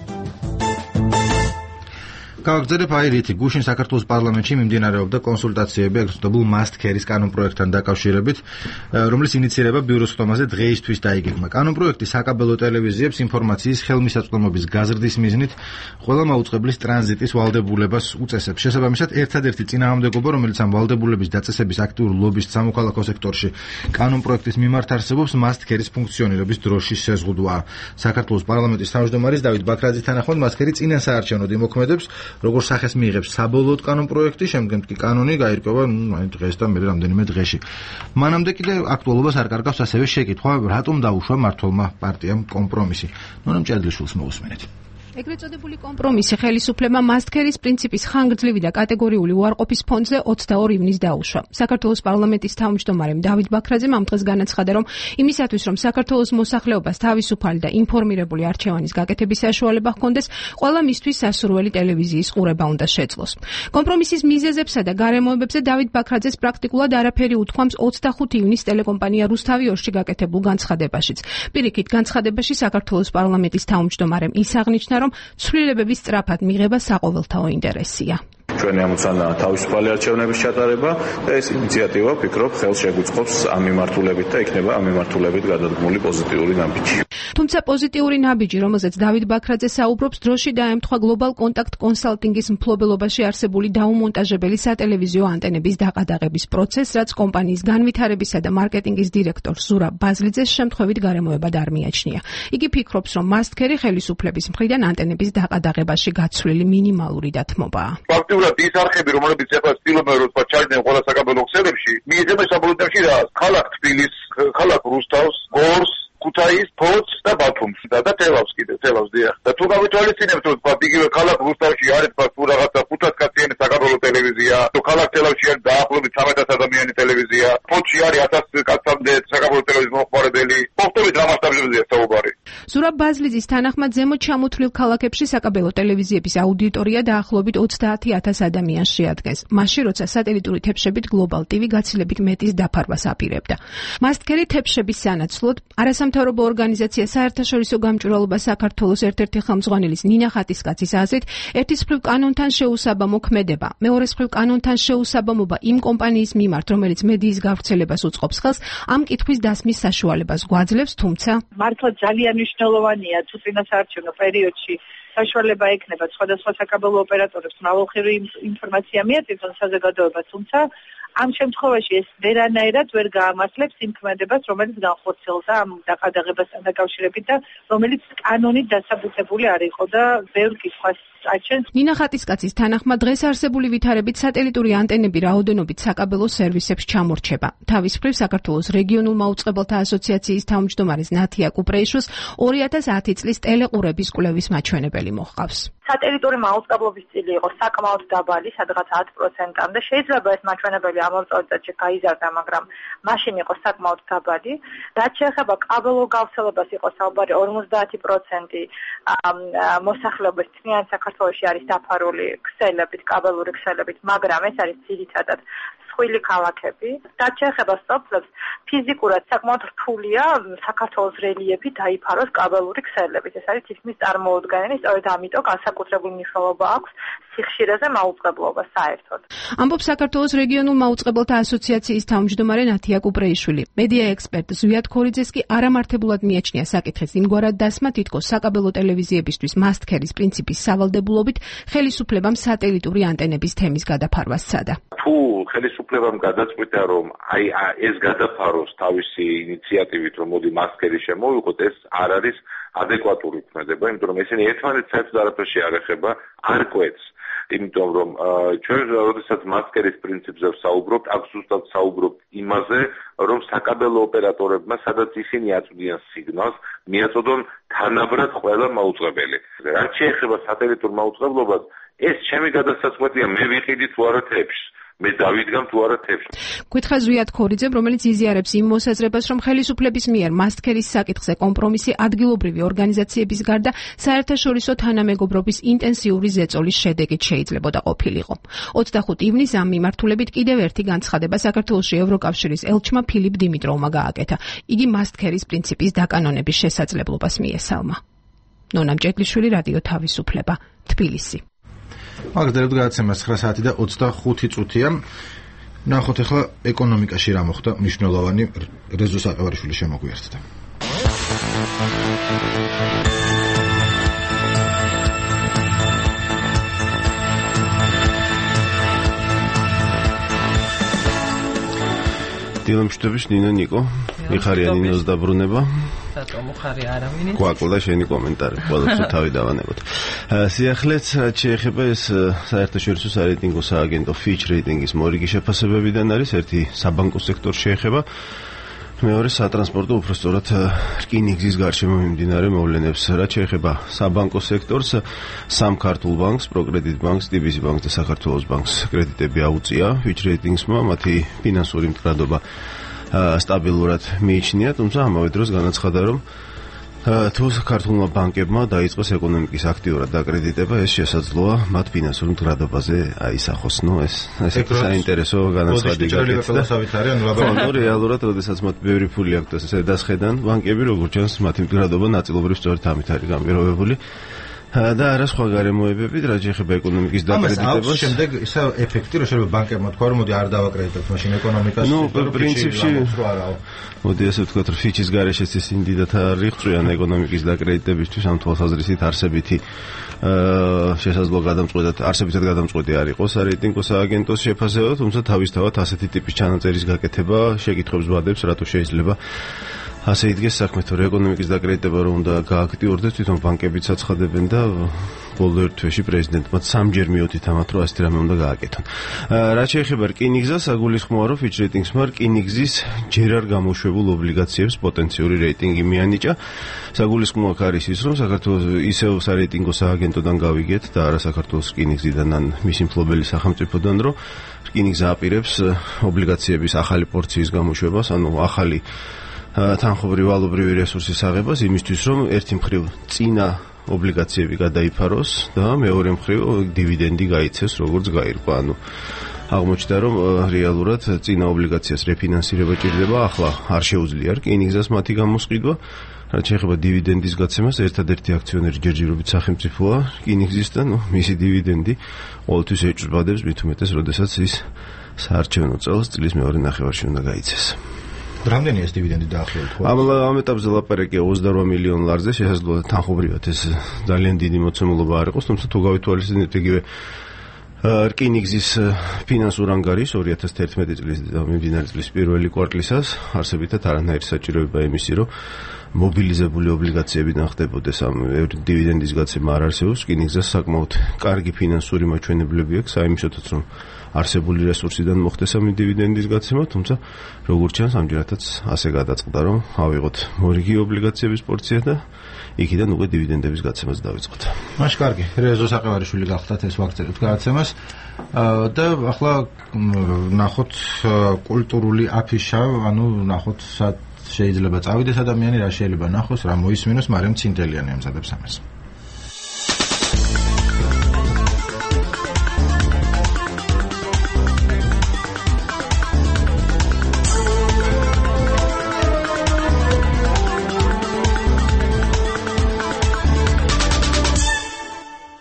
გავაგზავნებ აი რითი გუშინ საქართველოს პარლამენტში მიმდინარეობდა კონსულტაციები ეგრეთ წოდებულ მასტქერის კანონპროექტთან დაკავშირებით, რომლის ინიცირება ბიუროს ხდომაზე დღეისთვის დაიგეგმა. კანონპროექტი საკაბელო ტელევიზიებს ინფორმაციის ხელმისაწვდომობის გაზრდის მიზნით ყველა მაუწყებლის ტრანზიტის ვალდებულებას უწესებს. შესაბამისად, ერთადერთი წინააღმდეგობა, რომელიც ამ ვალდებულების დაწესების აქტიურ ლობისთ სამოქალაქო სექტორში კანონპროექტის მიმართ არსებობს, მასტქერის ფუნქციონირების დროშის შეზღუდვაა. საქართველოს პარლამენტის თავმჯდომარის დავით ბაქრაძის თანახმად მასტქერი წინასაარჩევნოდ იმოქმედებს როგორც სახეს მიიღებს საბოლოოდ კანონპროექტი, შემდგომ კი კანონი გაირკვევა, ну, აი დღეს და მე რამდენიმე დღეში. მანამდე კიდე აქტუალობას არ კარგავს ასევე შეკითხვა, რატომ დაუშვა მმართველმა პარტიამ კომპრომისი. ნონამ ჭადრიშვილს მოусმენთ. ეგრეთ წოდებული კომპრომისი ხელისუფლებამ მასტქერის პრინციპის ხანგრძლივი და კატეგორიული უარყოფის ფონზე ოცდაორი ივნის დაუშვა. საქართველოს პარლამენტის თავმჯდომარემ დავით ბაქრაძემ ამ დღეს განაცხადა, რომ იმისათვის, რომ საქართველოს მოსახლეობას თავისუფალი და ინფორმირებული არჩევანის გაკეთების საშუალება ჰქონდეს, ყველა მისთვის სასურველი ტელევიზიის ყურება უნდა შეძლოს. კომპრომისის მიზეზებსა და გარემოებებზე დავით ბაქრაძეს პრაქტიკულად არაფერი უთქვამს ოცდახუთი ივნის ტელეკომპანია რუსთავი ორში გაკეთებულ განცხადებაშიც. პირიქით, განცხადებაში საქართველოს პარლამენტის თავმჯდომარემ ის აღნიშნა, რომ ცვლილებების სწრაფად მიღება საყოველთაო ინტერესია. ჩვენი ამოცანა თავისუფალი არჩევნების ჩატარება და ეს ინიციატივა ვფიქრობ ხელს შეგუწყობს ამ მიმართულებით და იქნება ამ მიმართულებით გადადგმული პოზიტიური ნაბიჯი. თუმცა პოზიტიური ნაბიჯი, რომელზეც დავით ბაქრაძე საუბრობს, დროში დაემთხვა Global Contact Consulting-ის მფლობელობაში არსებული დაუმონტაჟებელი სატელევიზიო ანტენების დაყადაღების პროცესს, რაც კომპანიის განვითარებისა და მარკეტინგის დირექტორ ზურაბ ბაზლიძეს შემთხვევით გარემოებად არ მიაჩნია. იგი ფიქრობს, რომ მასტქერი ხელისუფლების მხრიდან ანტენების დაყადაღებაში გაცვლილი მინიმალური დათმობაა. ფაქტიურად ის არხები, რომლებიც ახლა ცდილობენ რომ ჩაიდნენ ყველა საკაბელო ქსელებში, მიიღება საბოლოოში რა ქალაქ თბილის, ქალაქ რუსთავს, გორს, ქუთაის, ფოთს და ბათუმს და და თელავს კიდე, თელავს დიახ. და თუ გავითვალისწინებთ, რომ თქვა იგივე ქალაქ რუსთავში არის თუ რაღაცა ხუთას კაციანი საკაბელო ტელევიზია, თუ ქალაქ თელავში არის დაახლოებით ცხრამეტ ათას ადამიანი ტელევიზია, ფოთში არის ათას კაცამდე საკაბელო ტელევიზიის მოხმარებელი. მოხდებით რა მასშტაბებზეა საუბარი. ზურაბ ბაზლიძის თანახმად ზემოთ ჩამოთვლილ ქალაქებში საკაბელო ტელევიზიების აუდიტორია დაახლოებით ოცდაათი ათას ადამიანს შეადგენს. მაშინ როცა სატელიტური თებშებით Global ტი ვი გაცილებით მეტის დაფარვას აპირებდა. მასტქერი თებშების სანაცვლოდ არასამთავრობო ორგანიზაცია საერთაშორისო გამჭვირვალობა საქართველოს ერთ-ერთი ხელმძღვანელის ნინა ხატისკაცის აზრით, ერთის მხრივ კანონთან შეუსაბამო ქმედება, მეორეს მხრივ კანონთან შეუსაბამობა იმ კომპანიის მიმართ, რომელიც მედიის გავრცელებას უწყობს ხელს, ამ კითხვის დასმის საშუალებას გვაძლევს, თუმცა მართლა ძალიან მნიშვნელოვანია თუ წინასაარჩევნო პერიოდში საშუალება ექნება სხვადასხვა საკაბელო ოპერატორებს მრავალხრივი ინფორმაცია მიაწვდონ საზოგადოებას, თუმცა ამ შემთხვევაში ეს ვერანაირად ვერ გაამართლებს იმ ქმედებას, რომელიც განხორციელდა ამ დაყადაღებასთან დაკავშირებით და რომელიც კანონით დასაბუთებული არ იყო და ბევრ კითხვას აჩენს. ნინა ხატისკაცის თანახმად დღეს არსებული ვითარებით სატელიტური ანტენები რაოდენობით საკაბელო სერვისებს ჩამორჩება. თავის მხრივ საქართველოს რეგიონულ მაუწყებელთა ასოციაციის თავმჯდომარის ნათია კუპრეიშვილს ორი ათას ათი წლის ტელეყურების კვლევის მაჩვენებელი მოჰყავს. სატელიტური მაუწყებლობის წილი იყო საკმაოდ დაბალი, სადღაც ათი პროცენტამდე. შეიძლება ეს მაჩვენებელი ამავე წელიწადში გაიზარდა, მაგრამ მაშინ იყო საკმაოდ დაბალი. რაც შეეხება კაბელო გავრცელებას, იყო საუბარი ორმოცდაათი პროცენტი მოსახლეობის თნიან საქართველოში არის დაფარული ქსელებით, კაბელური ქსელებით, მაგრამ ეს არის ძირითადად მსხვილი ქალაქები. რაც შეეხება სოფლებს, ფიზიკურად საკმაოდ რთულია საქართველოს რელიეფი დაიფაროს კაბელური ქსელებით. ეს არის თითქმის წარმოუდგენელი, სწორედ ამიტომ განსაკუთრებული მნიშვნელობა აქვს სიხშირეზე მაუწყებლობა საერთოდ. ამბობს საქართველოს რეგიონულ მაუწყებელთა ასოციაციის თავმჯდომარე ნათია კუპრეიშვილი. მედია ექსპერტ ზვიად ქორიძეს კი არამართებულად მიაჩნია საკითხის იმგვარად დასმა, თითქოს საკაბელო ტელევიზიებისთვის მასტქერის პრინციპის სავალდებულობით ხელისუფლებამ სატელიტური ანტენების თემის გადაფარვა სცადა. თუ ხელისუფლებამ გადაწყვიტა, რომ აი ეს გადაფაროს თავისი ინიციატივით, რომ მოდი მასტქერი შემოვიღოთ, ეს არ არის ადეკვატური ქმედება, იმიტომ რომ ესენი ერთმანეთს საერთოდ არაფერში არ ეხება, არ კვეთს. იმიტომ რომ ჩვენ როდესაც მასტქერის პრინციპზე ვსაუბრობთ, აქ ზუსტად ვსაუბრობთ იმაზე, რომ საკაბელო ოპერატორებმა, სადაც ისინი აწვდიან სიგნალს, მიაწოდონ თანაბრად ყველა მაუწყებელი. რაც შეეხება სატელიტურ მაუწყებლობას, ეს ჩემი გადასაწყვეტია, მე ვიყიდი თუ არა თეფშს. მე დავიდგამ თუ არა თეფშს. გითხრა ზვიად ქორიძემ, რომელიც იზიარებს იმ მოსაზრებას, რომ ხელისუფლების მიერ მასტქერის საკითხზე კომპრომისი ადგილობრივი ორგანიზაციების გარდა საერთაშორისო თანამეგობრობის ინტენსიური ზეწოლის შედეგით შეიძლებოდა ყოფილიყო. ოცდახუთი ივნისს ამ მიმართულებით კიდევ ერთი განცხადება საქართველოში ევროკავშირის ელჩმა ფილიპ დიმიტროვმა გააკეთა. იგი მასტქერის პრინციპის დაკანონების შესაძლებლობას მიესალმა. ნონა მჭედლიშვილი, რადიო თავისუფლება, თბილისი. აგრძელებთ გადაცემას ცხრა საათი და ოცდახუთი წუთია. ნახოთ ახლა ეკონომიკაში რა მოხდა მნიშვნელოვანი. რეზო საყევარიშვილი შემოგვიერთდა. დილამშვიდობის ნინო ნიკო, მიხარია ნინოს დაბრუნება. რატომ ხარი არავინ? გვაკლდა შენი კომენტარი, ყველაფერს თავი დავანებოთ. სიახლეც რაც შეეხება ეს საერთაშორისო სარეიტინგო სააგენტო Fitch რეიტინგის მორიგი შეფასებებიდან არის ერთი საბანკო სექტორს შეეხება, მეორე სატრანსპორტო უпростоრად რკინიგზის გარშემო მიმდინარე მოვლენებს. რაც შეეხება საბანკო სექტორს, სამ ქართულ ბანკს, პროკრედიტ ბანკს, დი ბი სი ბანკს და საქართველოს ბანკს კრედიტები აუწია Fitch რეიტინგსმა, მათი ფინანსური მდგრადობა სტაბილურად მიიჩნია, თუმცა ამავე დროს განაცხადა, რომ თუ ქართულმა ბანკებმა დაიწყოს ეკონომიკის აქტიურად დაკრედიტება, ეს შესაძლოა მათ ფინანსურ მდგრადობაზე აისახოს. ნუ ეს ესეთი საინტერესო განაცხადი გაკეთდა. ნუ რეალურად, როდესაც მათ ბევრი ფული აქვთ დასხედან, ბანკები როგორც ჩანს, მათი მდგრადობა ნაწილობრივ სწორედ ამით არის განპირობებული. და არა სხვა გარემოებებით, რაც ეხება ეკონომიკის დაკრედიტებას. ამას შემდეგ ისა ეფექტი, რომ შეიძლება ბანკებმა თქვა, რომ მოდი არ დავაკრედიტებთ მაშინ ეკონომიკას. ნუ პრინციპში მოდი ასე ვთქვათ, რომ Fitch-ის გარეშეც ისინი დიდათ არ იღწვიან ეკონომიკის დაკრედიტებისთვის, ამ თვალსაზრისით არსებითი შესაძლოა გადამწყვეტად, არსებითად გადამწყვეტი არ იყოს რეიტინგო სააგენტოს შეფასება, თუმცა თავისთავად ასეთი ტიპის ჩანაწერის გაკეთება შეკითხვებს ვადებს, რატო შეიძლება ასე იდგეს საქმე, რომ ეკონომიკის დაკრედიტება რომ უნდა გააქტიურდეს, თვითონ ბანკებიც აცხადებენ და ბოლო ერთ თვეში პრეზიდენტმა სამჯერ მიოთით ამათ, რომ ასეთი რამე უნდა გააკეთონ. რაც შეეხება რკინიგზას, აგულისხმოა, რომ Fitch რეიტინგსმა რკინიგზის ჯერ არ გამოშვებულ ობლიგაციებს პოტენციური რეიტინგი მიანიჭა. საგულისხმო აქ არის ის, რომ საქართველოს ისევ სარეიტინგო სააგენტოდან გავიგეთ და არა საქართველოს რკინიგზიდან ან მისი მფლობელი სახელმწიფოდან, რომ რკინიგზა აპირებს ობლიგაციების ახალი პორციის გამოშვებას, ანუ ახალი თანხმობრივი ვალობრივი რესურსის აღებას იმისთვის, რომ ერთი მხრივ წინა ობლიგაციები გადაიფაროს და მეორე მხრივ დივიდენდი გაიცეს, როგორც გაირკვა. ანუ აღმოჩნდა, რომ რეალურად წინა ობლიგაციას რეფინანსირება ჭირდება, ახლა არ შეუძლია რკინიგზას მათი გამოსყიდვა. რაც შეეხება დივიდენდის გაცემას, ერთადერთი აქციონერი ჯერჯერობით სახელმწიფოა რკინიგზისთან, ნუ მისი დივიდენდი ყოველთვის ეჭვბადებს, მით უმეტეს, როდესაც ის საარჩევნო წელს წლის მეორე ნახევარში უნდა გაიცეს. რამდენი ეს დივიდენდი დაახლოებით ხო? ამ ამ ეტაპზე ლაპარაკია ოცდარვა მილიონ ლარზე, შესაძლოა თანხმობრივად ეს ძალიან დიდი მოცემულობა არ იყოს, თუმცა თუ გავითვალისწინებთ იგივე რკინიგზის ფინანსურ ანგარიშს ორი ათას თერთმეტი წლის და მიმდინარე წლის პირველი კვარტლისას, არსებითად არანაირი საჭიროება იმისი, რომ მობილიზებული ობლიგაციებიდან ხდებოდეს ამ დივიდენდის გაცემა არ არსებობს. რკინიგზას საკმაოდ კარგი ფინანსური მაჩვენებლები აქვს, საიმისოთაც რომ არსებული რესურსიდან მოხდეს ამ დივიდენდის გაცემა, თუმცა როგორც ჩანს ამჯერადაც ასე გადაწყდა, რომ ავიღოთ მორიგი ობლიგაციების პორცია და იქიდან უკვე დივიდენდების გაცემას დავიწყოთ. მაშ კარგი, რეზო საყევარიშვილი გახდათ ეს ვაქცევით გადაცემას და ახლა ნახოთ კულტურული აფიშა, ანუ ნახოთ შეიძლება წავიდეს ადამიანი, რა შეიძლება ნახოს, რა მოისმინოს, მაგრამ ცინტელიანი ამზადებს ამას.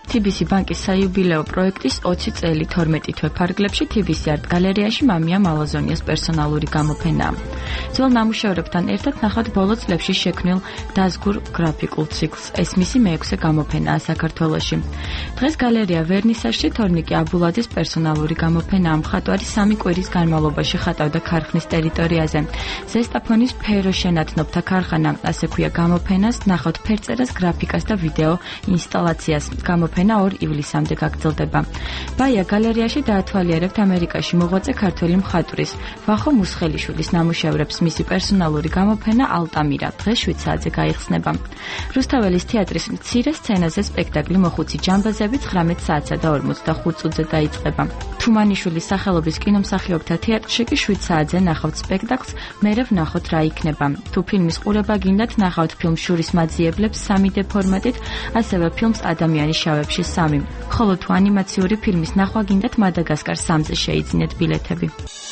თი ბი სი ბანკის საიუბილეო პროექტის ოცი წელი თორმეტი თვე ფარგლებში თი ბი სი არტ გალერეაში მამია მალაზონიას პერსონალური გამოფენაა. ძველ ნამუშევრებთან ერთად ნახავთ ბოლო წლებში შექმნილ დაზგურ გრაფიკულ ციკლს. ეს მისი მეექვსე გამოფენაა საქართველოში. დღეს გალერეა ვერნისაჟში თორნიკე აბულაძის პერსონალური გამოფენაა. მხატვარი სამი კვირის განმავლობაში ხატავდა ქარხნის ტერიტორიაზე. ზესტაფონის ფეროშენათნობთა ქარხანა, ასე ქვია გამოფენას, ნახავთ ფერწერას, გრაფიკას და ვიდეო ინსტალაციას. გამოფენა ორ ივლისამდე გაგრძელდება. ბაია გალერეაში დაათვალიერებთ ამერიკაში მოღვაწე ქართველი მხატვრის ვახო მუსხელიშვილის ნამუშევრებს. მისი პერსონალური გამოფენა ალტამირა დღეს შვიდ საათზე გაიხსნება. რუსთაველის თეატრის მცირე სცენაზე სპექტაკლი მოხუცი ჯამბაზები ცხრამეტ საათსა და ორმოცდახუთ წუთზე დაიწყება. თუმანიშვილის სახელობის კინომსახიობთა თეატრში კი შვიდ საათზე ნახავთ სპექტაკლს მერე ვნახოთ რა იქნება. თუ ფილმის ყურება გინდათ, ნახავთ ფილმ შურის მაძიებლებს სამი დე ფორმატით, ასევე ფილმს ადამიანის შავებში სამი. ხოლო თუ ანიმაციური ფილმის ნახვა გინდათ, მადაგასკარ სამზე შეიძინეთ ბილეთები.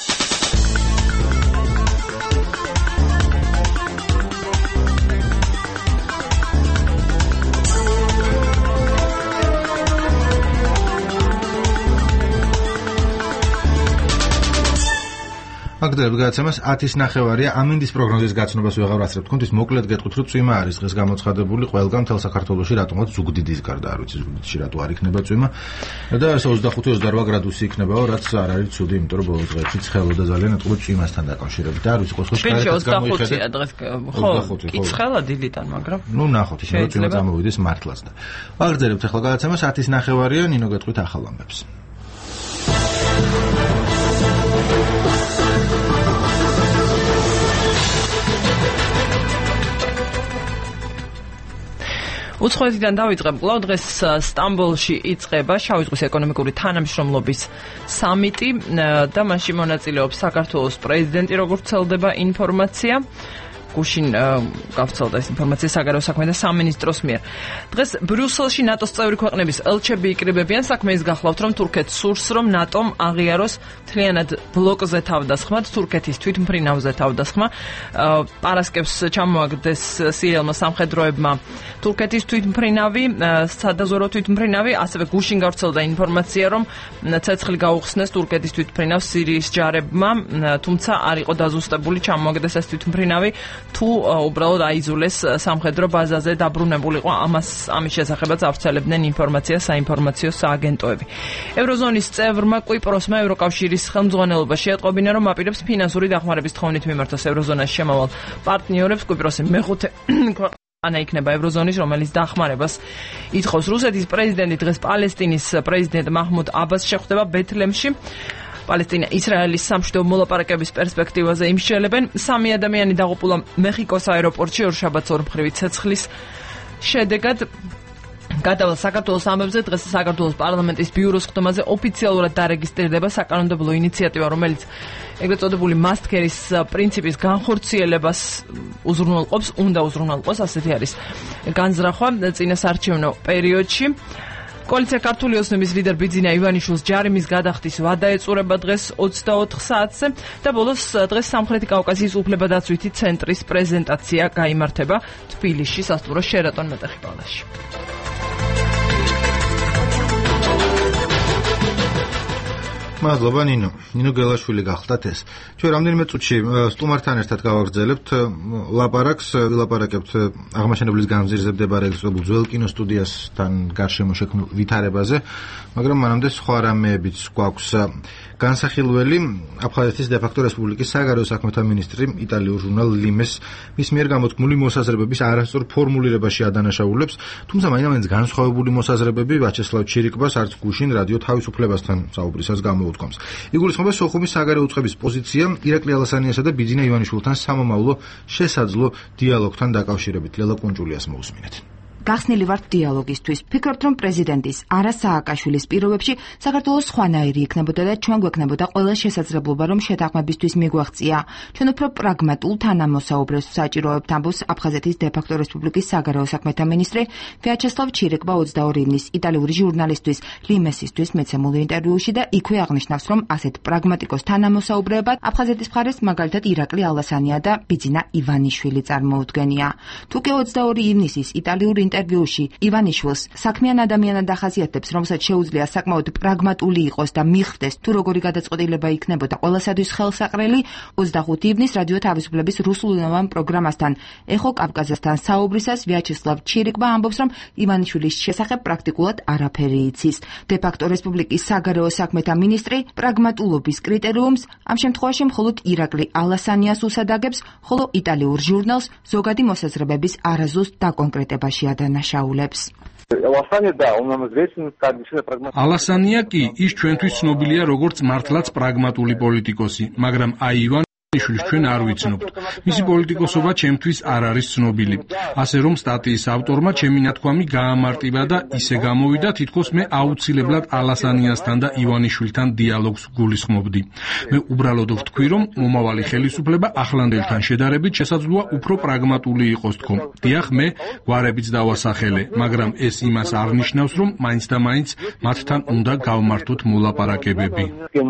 აგდრები გადაცემას ათის ნახევარია. ამინდის პროგნოზის გაცნობას ვეღარ ვაცრებთ. თქვენთვის მოკლედ გეტყვით, რომ წვიმა არის დღეს გამოცხადებული ყველგან მთელ საქართველოში, რატომაც ზუგდიდის გარდა არ ვიცი ზუგდიდში რატო არ იქნება წვიმა. და ოცდახუთი ოცდარბა გრადუსი იქნებაო, რაც არ არის ცუდი, იმიტომ რომ ბოლო დღეებში ცხელოდა ძალიან ატყუა წვიმასთან დაკავშირებით. და არ ვიცი ყოველთვის კარგად გამოიხედა დღეს. ხო, კი ცხელა დილიდან, მაგრამ ნუ ნახოთ, ისე რომ წვიმა წამოვიდეს მართლაც და. აგდრებთ ახლა გადაცემას ათის ნახევარია. ნინო გეტყვით ახალ ამბებს. უცხოეთიდან დავიწყებ. კვლავ დღეს სტამბოლში იწყება შავი ზღვის ეკონომიკური თანამშრომლობის სამიტი და მასში მონაწილეობს საქართველოს პრეზიდენტი, როგორც ვრცელდება ინფორმაცია. გუშინ გავრცელდა ეს ინფორმაცია საგარეო საქმეთა სამინისტროს მიერ. დღეს ბრიუსელში ნატოს წევრი ქვეყნების ელჩები იკრიბებიან. საქმე ის გახლავთ, რომ თურქეთს სურს, რომ ნატომ აღიაროს მთლიანად ბლოკზე თავდასხმად, თურქეთის თვითმფრინავზე თავდასხმა. პარასკევს ჩამოაგდეს სირიელმა სამხედროებმა თურქეთის თვითმფრინავი, სადაზვერო თვითმფრინავი, ასევე გუშინ გავრცელდა ინფორმაცია, რომ ცეცხლი გაუხსნეს თურქეთის თვითმფრინავს სირიის ჯარებმა, თუმცა არ იყო დაზუსტებული ჩამოაგდეს ეს თვითმფრინავი. თუ უბრალოდ აიზულეს სამხედრო ბაზაზე დაბრუნებულიყო. ამას ამის შესახებაც ავრცელებდნენ ინფორმაციას საინფორმაციო სააგენტოები. ევროზონის წევრმა კვიპროსმა ევროკავშირის ხელმძღვანელობა შეატყობინა, რომ აპირებს ფინანსური დახმარების თხოვნით მიმართოს ევროზონაში შემავალ პარტნიორებს. კვიპროსი მეხუთე ქვეყანა იქნება ევროზონის, რომელიც დახმარებას ითხოვს. რუსეთის პრეზიდენტი დღეს პალესტინის პრეზიდენტ მაჰმუდ აბას შეხვდება ბეთლემში. პალესტინა ისრაელის სამშვიდობო მოლაპარაკების პერსპექტივაზე იმსჯელებენ. სამი ადამიანი დაღუპულა მეხიკოს აეროპორტში ორშაბათს ორმხრივი ცეცხლის შედეგად. გადავალ საქართველოს ამბებზე დღეს საქართველოს პარლამენტის ბიუროს ხდომაზე ოფიციალურად დარეგისტრირდება საკანონმდებლო ინიციატივა, რომელიც ეგრეთ წოდებული მასტკერის პრინციპის განხორციელებას უზრუნველყოფს, უნდა უზრუნველყოს, ასეთი არის განზრახვა წინასარჩევნო პერიოდში. კოალიცია ქართული ოცნების ლიდერ ბიძინა ივანიშვილს ჯარიმის გადახდის ვადა ეწურება დღეს ოცდაოთხ საათზე და ბოლოს დღეს სამხრეთი კავკასიის უფლებადაცვითი ცენტრის პრეზენტაცია გაიმართება თბილისში სასტუმრო შერატონ მეტეხი პალატაში. მადლობა ნინო. ნინო გელაშვილი გახლდათ ეს. ჩვენ რამდენიმე წუთში სტუმართან ერთად გავაგრძელებთ ლაპარაკს, ვილაპარაკებთ აღმაშენებლის განზირზე მდებარე ელექტრობულ ძველ კინოსტუდიასთან გარშემო შექმნილ ვითარებაზე, მაგრამ მანამდე სხვა რამეებიც გვაქვს. განსახილველი აფხაზეთის დე-ფაქტო რესპუბლიკის საგარეო საქმეთა მინისტრი იტალიურ ჟურნალ ლიმეს მის მიერ გამოთქმული მოსაზრებების არასწორ ფორმულირებაში ადანაშაულებს, თუმცა მაინც განსხვავებული მოსაზრებები ვაჩესლავ ჩირიკბას არც გუშინ რადიო თავისუფლებასთან საუბრისას გამოუთქვამს. იგულისხმება სოხუმის საგარეო უწყების პოზიცია ირაკლი ალასანიასა და ბიძინა ივანიშვილთან სამომავლო შესაძლო დიალოგთან დაკავშირებით. ლელა კუნჭულიას მოусმინეთ. გახსნილი ვართ დიალოგისთვის. ფიქრობთ, რომ პრეზიდენტის არა სააკაშვილის პირობებში საქართველოს სხვანაირი იქნებოდა და ჩვენ გვექნებოდა ყველა შესაძლებლობა, რომ შეთანხმებისთვის მიგვაღწია. ჩვენ უფრო პრაგმატულ თანამოსაუბრებს საჭიროებთ, ამბობს აფხაზეთის დე-ფაქტო რესპუბლიკის საგარეო საქმეთა მინისტრი ვიაჩესლავ ჩირიკბა ოცდაორი ივნის იტალიური ჟურნალისტვის ლიმესისთვის მეცემულ ინტერვიუში და იქვე აღნიშნავს, რომ ასეთ პრაგმატიკოს თანამოსაუბრებად აფხაზეთის მხარეს მაგალითად ირაკლი ალასანია და ბიძინა ივანიშვილი წარმოუდგენია. თუ კი ოცდაორი ივნისის იტალიური ინტერვიუში ივანიშვილს საქმიან ადამიანად ახასიათებს, რომელსაც შეუძლია საკმაოდ პრაგმატული იყოს და მიხვდეს თუ როგორი გადაწყვეტილება იქნებოდა ყველასათვის ხელსაყრელი, ოცდახუთი ივნის რადიო თავისუფლების რუსულენოვან პროგრამასთან ეხო კავკაზასთან საუბრისას ვიაჩესლავ ჩირიკმა ამბობს, რომ ივანიშვილის შესახებ პრაქტიკულად არაფერი იცის. დე-ფაქტო რესპუბლიკის საგარეო საქმეთა მინისტრი პრაგმატულობის კრიტერიუმს ამ შემთხვევაში მხოლოდ ირაკლი ალასანიას უსადაგებს, ხოლო იტალიურ ჟურნალს ზოგადი მოსაზრებების არაზუსტ დაკონკრეტებაში ადანაშაულებს. ალასანია კი ის ჩვენთვის ცნობილია როგორც მართლაც პრაგმატული პოლიტიკოსი, მაგრამ აი ივანიშვილს ჩვენ არ ვიცნობთ. მისი პოლიტიკოსობა ჩემთვის არ არის ცნობილი. ასე რომ სტატიის ავტორმა ჩემი ნათქვამი გაამარტივა და ისე გამოვიდა, თითქოს მე აუცილებლად ალასანიასთან და ივანიშვილთან დიალოგს გულისხმობდი. მე უბრალოდ ვთქვი, რომ მომავალი ხელისუფლება ახლანდელთან შედარებით შესაძლოა უფრო პრაგმატული იყოს თქო. დიახ, მე გვარებიც დავასახელე, მაგრამ ეს იმას არ ნიშნავს, რომ მაინც და მაინც მათთან უნდა გავმართოთ მოლაპარაკებები.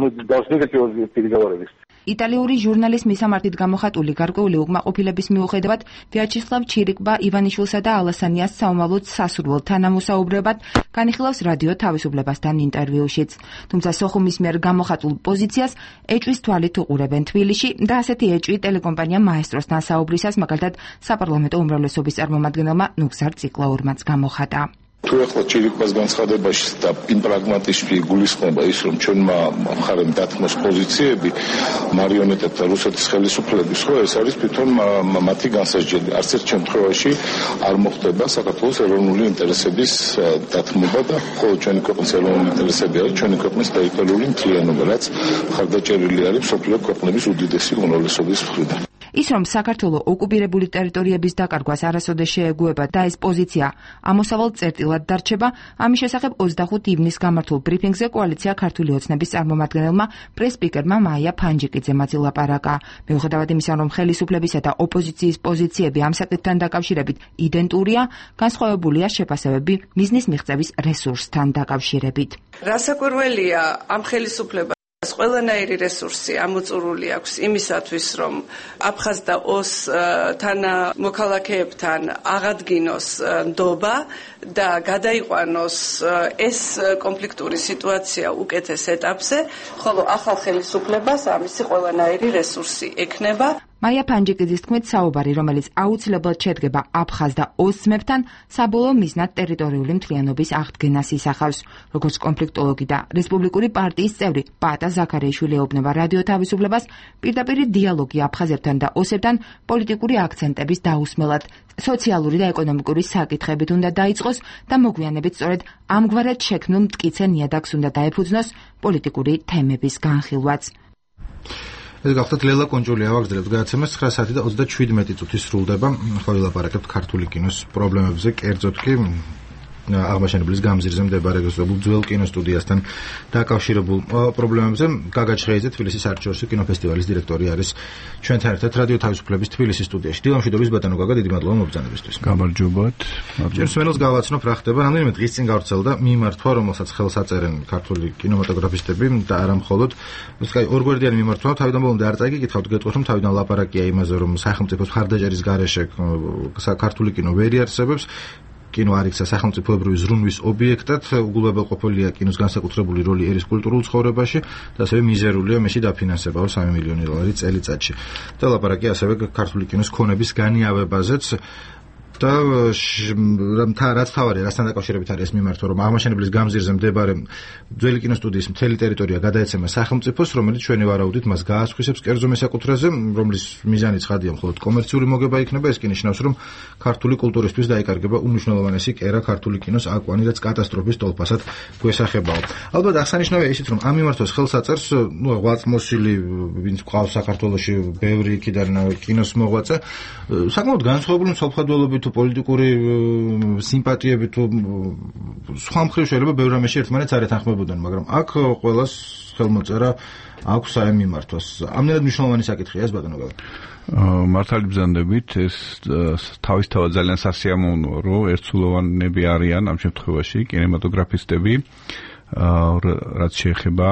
იტალიური ჟურნალის მისამართით გამოხატული გარკვეული უკმაყოფილების მიუხედავად ვიაჩესლავ ჩირიკბა ივანიშვილსა და ალასანიას საომავლოდ სასურველ თანამოსაუბრებად განიხილავს რადიო თავისუფლებასთან ინტერვიუშიც. თუმცა სოხუმის მიერ გამოხატულ პოზიციას ეჭვის თვალით უყურებენ თბილისში და ასეთი ეჭვი ტელეკომპანია მაესტროსთან საუბრისას მაგალითად sapparlamento უმრავლესობის წარმომადგენელმა ნუგზარ ციკლაურმაც გამოხატა. თუ ახლა ჩირიკბას განცხადებაში და იმ პრაგმატიზმში გულისხმობა ის, რომ ჩვენმა მხარემ დათმოს პოზიციები მარიონეტებთან რუსეთის ხელისუფლების, ხო, ეს არის თვითონ მათი განსაზღვრება. არც ერთ შემთხვევაში არ მოხდება საქართველოს ეროვნული ინტერესების დათმობა და ხოლო ჩვენი ქვეყნის ეროვნული ინტერესები არის ჩვენი ქვეყნის ტერიტორიული მთლიანობა, რაც მხარდაჭერილი არის მსოფლიო ქვეყნების უდიდესი უმრავლესობის მხრიდან. ის რომ საქართველოს ოკუპირებული ტერიტორიების დაკარგვას არასოდეს შეეგუება და ეს პოზიცია ამოსავალ წერტილად დარჩება, ამის შესახებ ოცდახუთი ივნის გამართულ ბრიფინგზე კოალიცია ქართული ოცნების წარმომადგენელმა პრეს-სპიკერმა მაია ფანჯიკიძემ ილაპარაკა. მიუხედავად იმისა, რომ ხელისუფლებისა და ოპოზიციის პოზიციები ამ საკითხთან დაკავშირებით იდენტურია, განსხვავებულია შეფასებები მიზნის მიღწევის რესურსთან დაკავშირებით. რასაკვირველია ამ ხელისუფლებას ყველანაირი რესურსი ამოწურული აქვს იმისათვის, რომ აფხაზ და ოს თანამოქალაქეებთან აღადგინოს ნდობა და გადაიყვანოს ეს კონფლიქტური სიტუაცია უკეთეს ეტაპზე, ხოლო ახალ ხელისუფლებას ამისი ყველანაირი რესურსი ექნება. მაია ფანჯიკიძის თქმით, საუბარი, რომელიც აუცილებლად შედგება აფხაზ და ოს ძმებთან, საბოლოო მიზნად ტერიტორიული მთლიანობის აღდგენას ისახავს. როგორც კონფლიქტოლოგი და რესპუბლიკური პარტიის წევრი პატა ზაქარიაშვილი ეუბნება რადიო თავისუფლებას, პირდაპირ დიალოგი აფხაზებთან და ოსებთან პოლიტიკური აქცენტების დაუსმელად, სოციალური და ეკონომიკური საკითხებით უნდა დაიწყოს და მოგვიანებით სწორედ ამგვარად შექმნილ მტკიცე ნიადაგს უნდა დაეფუძნოს პოლიტიკური თემების განხილვაც. ეს გახლავთ ლელა კონჭული ავაგრძელებთ გადაცემას ცხრა საათი და ოცდაშვიდმეტი წუთი სრულდება. ხო ვილაპარაკებთ ქართული კინოს პრობლემებზე, კერძოდ კი აღმაშენებლის გამზირზე მდებარე ძველ კინოსტუდიასთან დაკავშირებულ პრობლემებზე. გაგა ჩხეიძე, თბილისის არტ-ჯორჯის კინოფესტივალის დირექტორი არის ჩვენთან ერთად რადიო თავისუფლების თბილისის სტუდიაში. დილამშვიდობის ბატონო გაგა, დიდი მადლობა მობრძანებისთვის. გამარჯობათ. ჩვენ სვენელს გავაცნობ რა ხდება. რამდენიმე დღის წინ გავრცელდა მიმართვა, რომელსაც ხელს აწერენ ქართული კინემატოგრაფისტები და არა მხოლოდ. ისე ორგვერდიანი მიმართვა, თავიდან ბოლომდე არ წაიგიკითხავთ, გეტყვით რომ თავიდან ლაპარაკია იმაზე, რომ სახელმწიფოს მხარდაჭერის გარეშე ქართული კინო ვერ იარსებებს. კინო არ იქცა სახელმწიფოებრივი ზრუნვის ობიექტად, უგულებელყოფილია კინოს განსაკუთრებული როლი ერის კულტურულ ცხოვრებაში და ასევე მიზერულია მეში დაფინანსებაო სამი მილიონი დოლარი წელიწადში. და ლაპარაკი ასევე ქართული კინოს ქონების განიავებაზეც და რაც თავარია, რასთან დაკავშირებით არის ეს მიმართვა, რომ აღმაშენებლის გამზირზე მდებარე ძველი კინოსტუდიის მთელი ტერიტორია გადაეცემა სახელმწიფოს, რომელიც ჩვენი ვარაუდით მას გაასხვისებს კერძო მესაკუთრეზე, რომლის მიზანი ცხადია მხოლოდ კომერციული მოგება იქნება. ეს კი ნიშნავს, რომ ქართული კულტურისთვის დაიკარგება უმნიშვნელოვანესი კერა ქართული კინოს აკვანი, რაც კატასტროფის ტოლფასად გვესახებაო. ალბათ აღსანიშნავია ისიც, რომ ამ მიმართვას ხელს აწერს, ნუ ღვაწლმოსილი, ვინც ყავს საქართველოში ბევრი იქიდან კინოს მოღვაწე, საკმაოდ განსხვავებული მსოფლმხედველობით თუ პოლიტიკური სიმპათიები თუ სხვა მხრივ შეიძლება ბევრ რამეში ერთმანეთს არ ეთანხმებოდნენ, მაგრამ აქ ყველას ხელმოწერა აქვს აი მიმართვას. ამდენად მნიშვნელოვანი საკითხია ეს ბატონო გალ. მართალი ბრძანდებით, ეს თავისთავად ძალიან სასიამოვნოა, რომ ერთსულოვანები არიან ამ შემთხვევაში კინემატოგრაფისტები, რაც შეეხება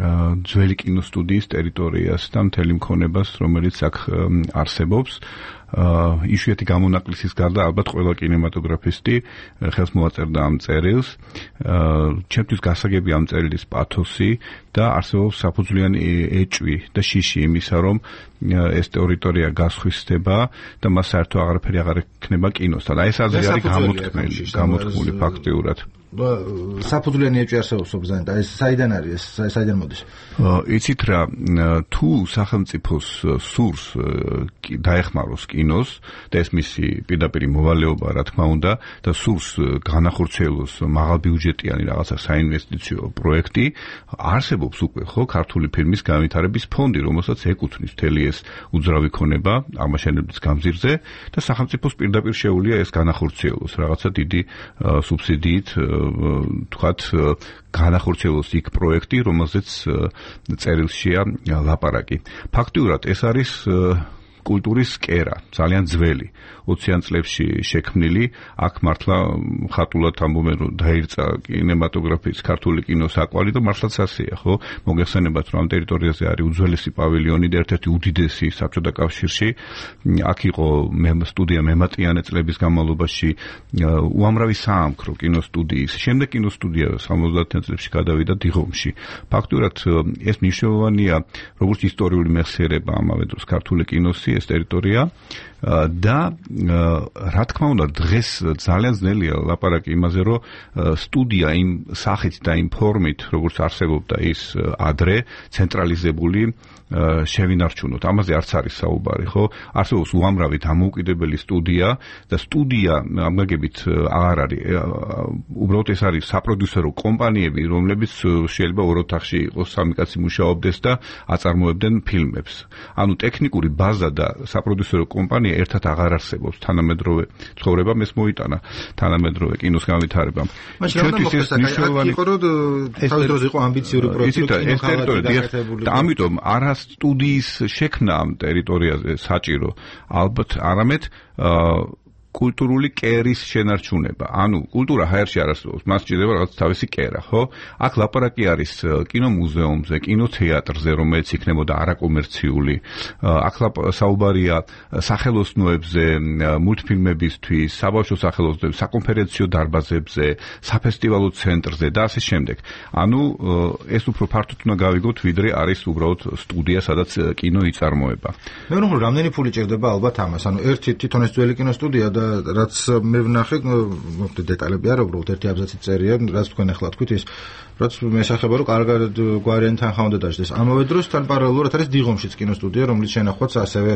ძველი კინოსტუდიის ტერიტორიას და მთელი მქონებას, რომელიც აქ არსებობს. იშვიათი გამონაკლისის გარდა ალბათ ყველა კინემატოგრაფისტი ხელს მოაწერდა ამ წერილს. ჩემთვის გასაგები ამ წერილის პათოსი და არსებობს საფუძვლიანი ეჭვი და შიში იმისა, რომ ეს ტერიტორია გასხვისდება და მას საერთოდ აღარაფერი აღარ ექნება კინოსთან. აი ეს აზრი არის გამოთქმული, გამოთქმული ფაქტიურად. საფუძვლიანი ეჭვი არსებობს ობზანეთ. აი ეს საიდან არის ეს საიდან მოდის? იცით რა, თუ სახელმწიფოს სურს დაეხმაროს კინოს და ეს მისი პირდაპირი მოვალეობა რა თქმა უნდა და სურს განახორციელოს მაღალბიუჯეტიანი რაღაცა საინვესტიციო პროექტი, არსებობს უკვე ხო ქართული ფილმის განვითარების ფონდი, რომელსაც ეკუთვნის მთელი ეს უძრავი ქონება აღმაშენებლის გამზირზე და სახელმწიფოს პირდაპირ შეუძლია ეს განახორციელოს რაღაცა დიდი სუბსიდიით თქვათ განახორციელოს იქ პროექტი, რომელზეც წერილშია ლაპარაკი. ფაქტიურად ეს არის კულტურის კერა, ძალიან ძველი, ოციან წლებში შექმნილი, აქ მართლა ხატულად ამბობენ, რომ დაირწა კინემატოგრაფიის ქართული კინოს აკვალი და მართლაც ასეა, ხო? მოგეხსენებათ, რომ ამ ტერიტორიაზე არის უძველესი პავილიონი და ერთ-ერთი უდიდესი საბჭოთა კავშირში. აქ იყო სტუდია მემატიანე წლების განმავლობაში უამრავი საამქრო კინოსტუდიის. შემდეგ კინოსტუდია სამოცდაათიან წლებში გადავიდა დიღომში. ფაქტურად ეს მნიშვნელოვანია, როგორც ისტორიული მეხსიერება ამავე დროს ქართული კინოსი ეს ტერიტორია და რა თქმა უნდა დღეს ძალიან ძნელია ლაპარაკი იმაზე, რომ სტუდია იმ სახით და იმ ფორმით, როგორც არსებობდა ის ადრე, ცენტრალიზებული შევინარჩუნოთ. ამაზე არც არის საუბარი, ხო? არსებობს უამრავი დამოუკიდებელი სტუდია და სტუდია ამგაგებით აღარ არის. უბრალოდ ეს არის საპროდიუსერო კომპანიები, რომლებიც შეიძლება ორ ოთახში იყოს, სამი კაცი მუშაობდეს და აწარმოებდნენ ფილმებს. ანუ ტექნიკური ბაზა და საპროდიუსერო კომპანია ერთად აღარ არსებობს. თანამედროვე ცხოვრებამ ეს მოიტანა, თანამედროვე კინოს განვითარებამ. ჩვენთვის ეს მნიშვნელოვანი იყო, რომ თავის დროზე იყო ამბიციური პროექტი და ამიტომ არა სტუდიის შექმნა ამ ტერიტორიაზე საჭირო, ალბათ არამედ კულტურული კერის შენარჩუნება. ანუ კულტურა ჰაერში არ არსებობს, მას სჭირდება რაღაც თავისი კერა, ხო? აქ ლაპარაკი არის კინომუზეუმზე, კინოთეატრზე, რომელიც იქნებოდა არაკომერციული. აქ საუბარია სახელოსნოებზე, მულტფილმებისთვის, საბავშვო სახელოსნოებზე, საკონფერენციო დარბაზებზე, საფესტივალო ცენტრზე და ასე შემდეგ. ანუ ეს უფრო ფართოდ უნდა გავიგოთ, ვიდრე არის უბრალოდ სტუდია, სადაც კინო იწარმოება. მე ვფიქრობ, რამდენი ფული ჭირდება ალბათ ამას. ანუ ერთი თვითონ ეს ძველი კინოსტუდია და რაც მე ვნახე, მოხდა დეტალები არა, უბრალოდ ერთი აბზაცი წერია, რაც თქვენ ახლა თქვით ის, რაც მე შეხება, რომ კარგად გვარიანი თანხა უნდა დაждდეს. ამავე დროს თან პარალელურად არის დიღომშიც კინოსტუდია, რომლის შენახვაც ასევე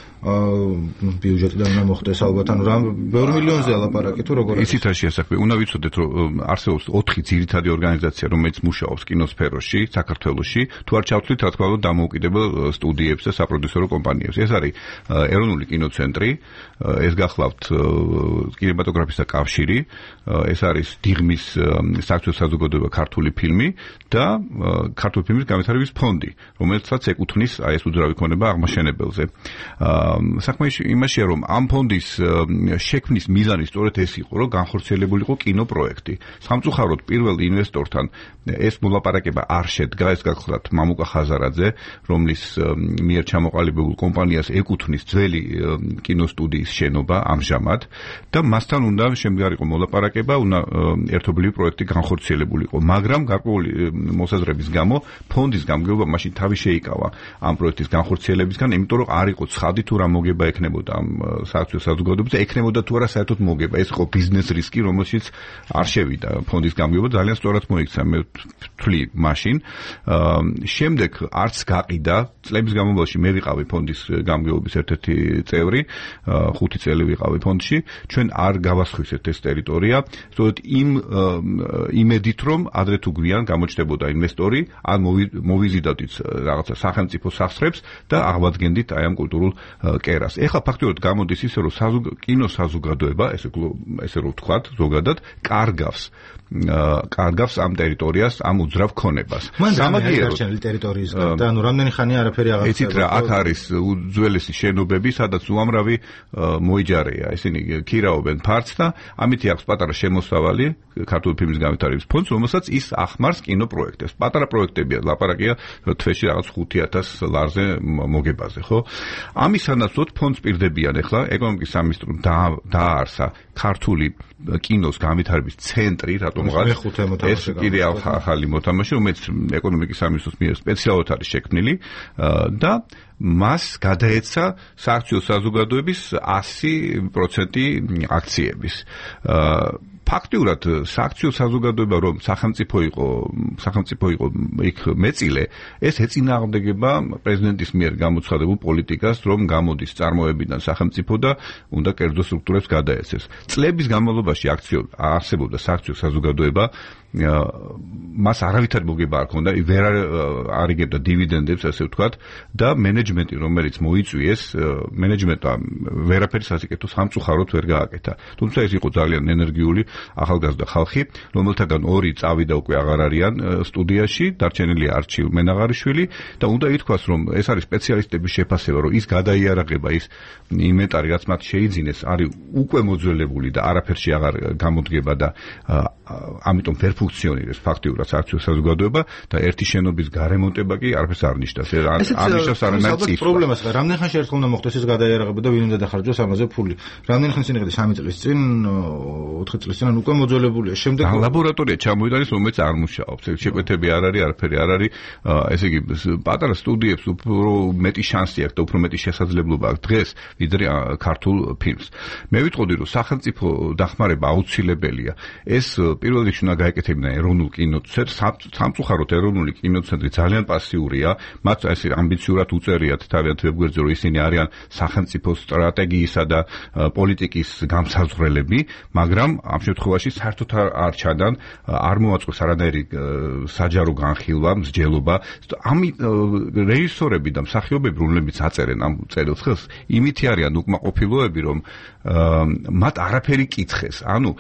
ბიუჯეტიდან უნდა მოხდეს ალბათ, ანუ რამ ბევრი მილიონზე ლაპარაკი თუ როგორ არის. იცით რა შეასაქმე, უნდა ვიცოდეთ, რომ არსებობს ოთხი ძირითადი ორგანიზაცია, რომელიც მუშაობს კინოსფეროში, საქართველოში, თუ არ ჩავთვლით, რა თქმა უნდა, დამოუკიდებელ სტუდიებს და საპროდიუსერო კომპანიებს. ეს არის ეროვნული კინოცენტრი, ეს გახლავთ კინემატოგრაფისტთა კავშირი, ეს არის დიღმის საერთო საზოგადოება ქართული ფილმი და ქართული ფილმის განვითარების ფონდი, რომელსაც ეკუთვნის აი ეს უძრავი ქონება აღმაშენებელზე. საქმე იმაშია, რომ ამ ფონდის შექმნის მიზანი სწორედ ეს იყო, რომ განხორციელებულიყო კინოპროექტი. სამწუხაროდ პირველ ინვესტორთან ეს მოლაპარაკება არ შედგა, ეს გახლავთ მამუკა ხაზარაძე, რომლის მიერ ჩამოყალიბებულ კომპანიას ეკუთვნის ძველი კინოსტუდიის შენობა ამჟამად და მასთან უნდა შემდგარიყო მოლაპარაკება, უნდა ერთობლივი პროექტი განხორციელებულიყო, მაგრამ გარკვეული მოსაზრების გამო ფონდის გამგეობა მაშინ თავი შეიკავა ამ პროექტის განხორციელებისგან, იმიტომ რომ არ იყო ცხადი თუ რა მოგება ექნებოდა ამ საერთო საზოგადოებაზე, ექნებოდა თუ არა საერთოდ მოგება. ეს იყო ბიზნეს რისკი, რომელშიც არ შევიდა ფონდის გამგეობა, ძალიან სწორად მოიქცა, მე ვთვლი მაშინ. შემდეგ არც გაყიდა, წლების განმავლობაში მე ვიყავი ფონდის გამგეობის ერთ-ერთი წევრი, ხუთი წელი ვიყავი ფონდში, ჩვენ არ გავასხვისეთ ეს ტერიტორია, სწორედ იმ იმედით, რომ ადრე თუ გვიან გამოჩნდებოდა ინვესტორი, ან მოვიზიდავდით რაღაცა სახელმწიფო სახსრებს და აღვადგენდით აი ამ კულტურულ კერას. ეხლა ფაქტობრივად გამოდის ისე, რომ კინოსაზოგადოება, ესე ესე რომ ვთქვათ, ზოგადად კარგავს კარგავს ამ ტერიტორიას, ამ უძრავ ქონებას. სამაგიეროდ ტერიტორიისგან და ანუ რამდენი ხანი არაფერი აღარ იცით რა, აქ არის უძველესი შენობები, სადაც უამრავი მოიჯარეა. ესენი ქირაობენ ფართს და ამით აქვს პატარა შემოსავალი ქართული ფილმის განვითარების ფონდს, რომელსაც ის ახმარს კინოპროექტებს. პატარა პროექტებია, ლაპარაკია თვეში რაღაც ხუთი ათას ლარზე მოგებაზე, ხო? ამის უკანასკნელად ფონდს პირდებიან ახლა ეკონომიკის სამინისტრომ დააარსა ქართული კინოს განვითარების ცენტრი, რატომღაც ეს კიდე ახალი მოთამაშე, რომელიც ეკონომიკის სამინისტროს მიერ სპეციალურად არის შექმნილი და მას გადაეცა სააქციო საზოგადოების ასი პროცენტი აქციების. ფაქტიურად სააქციო საზოგადოება რომ სახელმწიფო იყო, სახელმწიფო იყო იქ მეწილე, ეს ეწინააღმდეგება პრეზიდენტის მიერ გამოცხადებულ პოლიტიკას, რომ გამოდის წარმოებიდან სახელმწიფო და უნდა კერძო სტრუქტურებს გადაეცეს. წლების განმავლობაში აქციო არსებობდა სააქციო საზოგადოება, მას არავითარი მოგება არ ქონდა, ვერ არიგებდა დივიდენდებს, ასე ვთქვათ, და მენეჯმენტი, რომელიც მოიწვიეს, მენეჯმენტმა ვერაფერი სასიკეთო სამწუხაროდ ვერ გააკეთა. თუმცა ეს იყო ძალიან ენერგიული ახალგაზრდა ხალხი, რომელთაგან ორი წავიდა უკვე აღარ არიან სტუდიაში, დარჩენილია არჩილ მენაღარიშვილი და უნდა ითქვას, რომ ეს არის სპეციალისტების შეფასება, რომ ის გადაიარაღება, ის ინვენტარი, რაც მათ შეიძინეს, არის უკვე მოძველებული და არაფერში აღარ გამოდგება და ამიტომ ვერ ფუნქციონირებს ფაქტიურად სააქციო საზოგადოება და ერთი შენობის გარემონტება კი არაფერს არ ნიშნავს. არ ნიშნავს არანაირ წინს. პრობლემას ხარ, რამდენი ხანში ერთხელ უნდა მოხდეს ეს გადაიარაღება და ვინ უნდა დახარჯოს ამაზე ფული? რამდენი ხანი წინ იღეთ სამი წლის წინ, ოთხი წლის წინ უკვე მოძველებულია. შემდეგ ლაბორატორია ჩამოიტანეს, რომელიც არ მუშაობს. შეკვეთები არ არის, არაფერი არ არის. ესე იგი, პატარა სტუდიებს უფრო მეტი შანსი აქვს და უფრო მეტი შესაძლებლობა აქვს დღეს, ვიდრე ქართულ ფილმს. მე ვიტყოდი, რომ სახელმწიფო დახმარება აუცილებელია. ეს პირველ რიგში უნდა გაეკეთებინა ეროვნულ კინოცენტრს. სამწუხაროდ ეროვნული კინოცენტრი ძალიან პასიურია. მათ ეს ამბიციურად უწერიათ თავიანთ ვებგვერდზე, რომ ისინი არიან სახელმწიფო სტრატეგიისა და პოლიტიკის გამსაზღვრელები, მაგრამ ამ შემთხვევაში საერთოდ არ ჩადან, არ მოაწყობს არანაირი საჯარო განხილვა, მსჯელობა. ამით რეჟისორები და მსახიობები, რომლებიც აწერენ ამ წერილს ხელს, იმითი არიან უკმაყოფილოები, რომ მათ არაფერი კითხეს. ანუ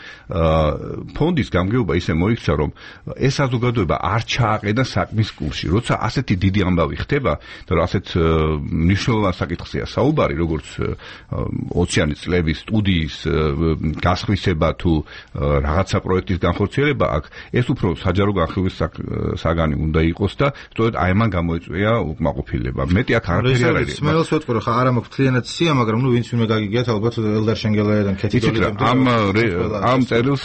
ფონდის გამგეობა ისე მოიქცა, რომ ეს საზოგადოება არ ჩააყენა საქმის კურსში. როცა ასეთი დიდი ამბავი ხდება და ასეთ მნიშვნელოვან საკითხზეა საუბარი, როგორც ოციანი წლების სტუდიის გასხვისება თუ რაღაცა პროექტის განხორციელება აქ, ეს უფრო საჯარო განხილვის საგანი უნდა იყოს და სწორედ აი ამან გამოიწვია უკმაყოფილება. მეტი აქ არაფერი არ არის. მე ველს ვეთქვი, ხა არა მაქვს მთლიანად სია, მაგრამ ნუ ვინც ვინმე გაგიგიათ, ალბათ ელდარ შენგელაიდან ქეთიდოლი ამ ამ წერილს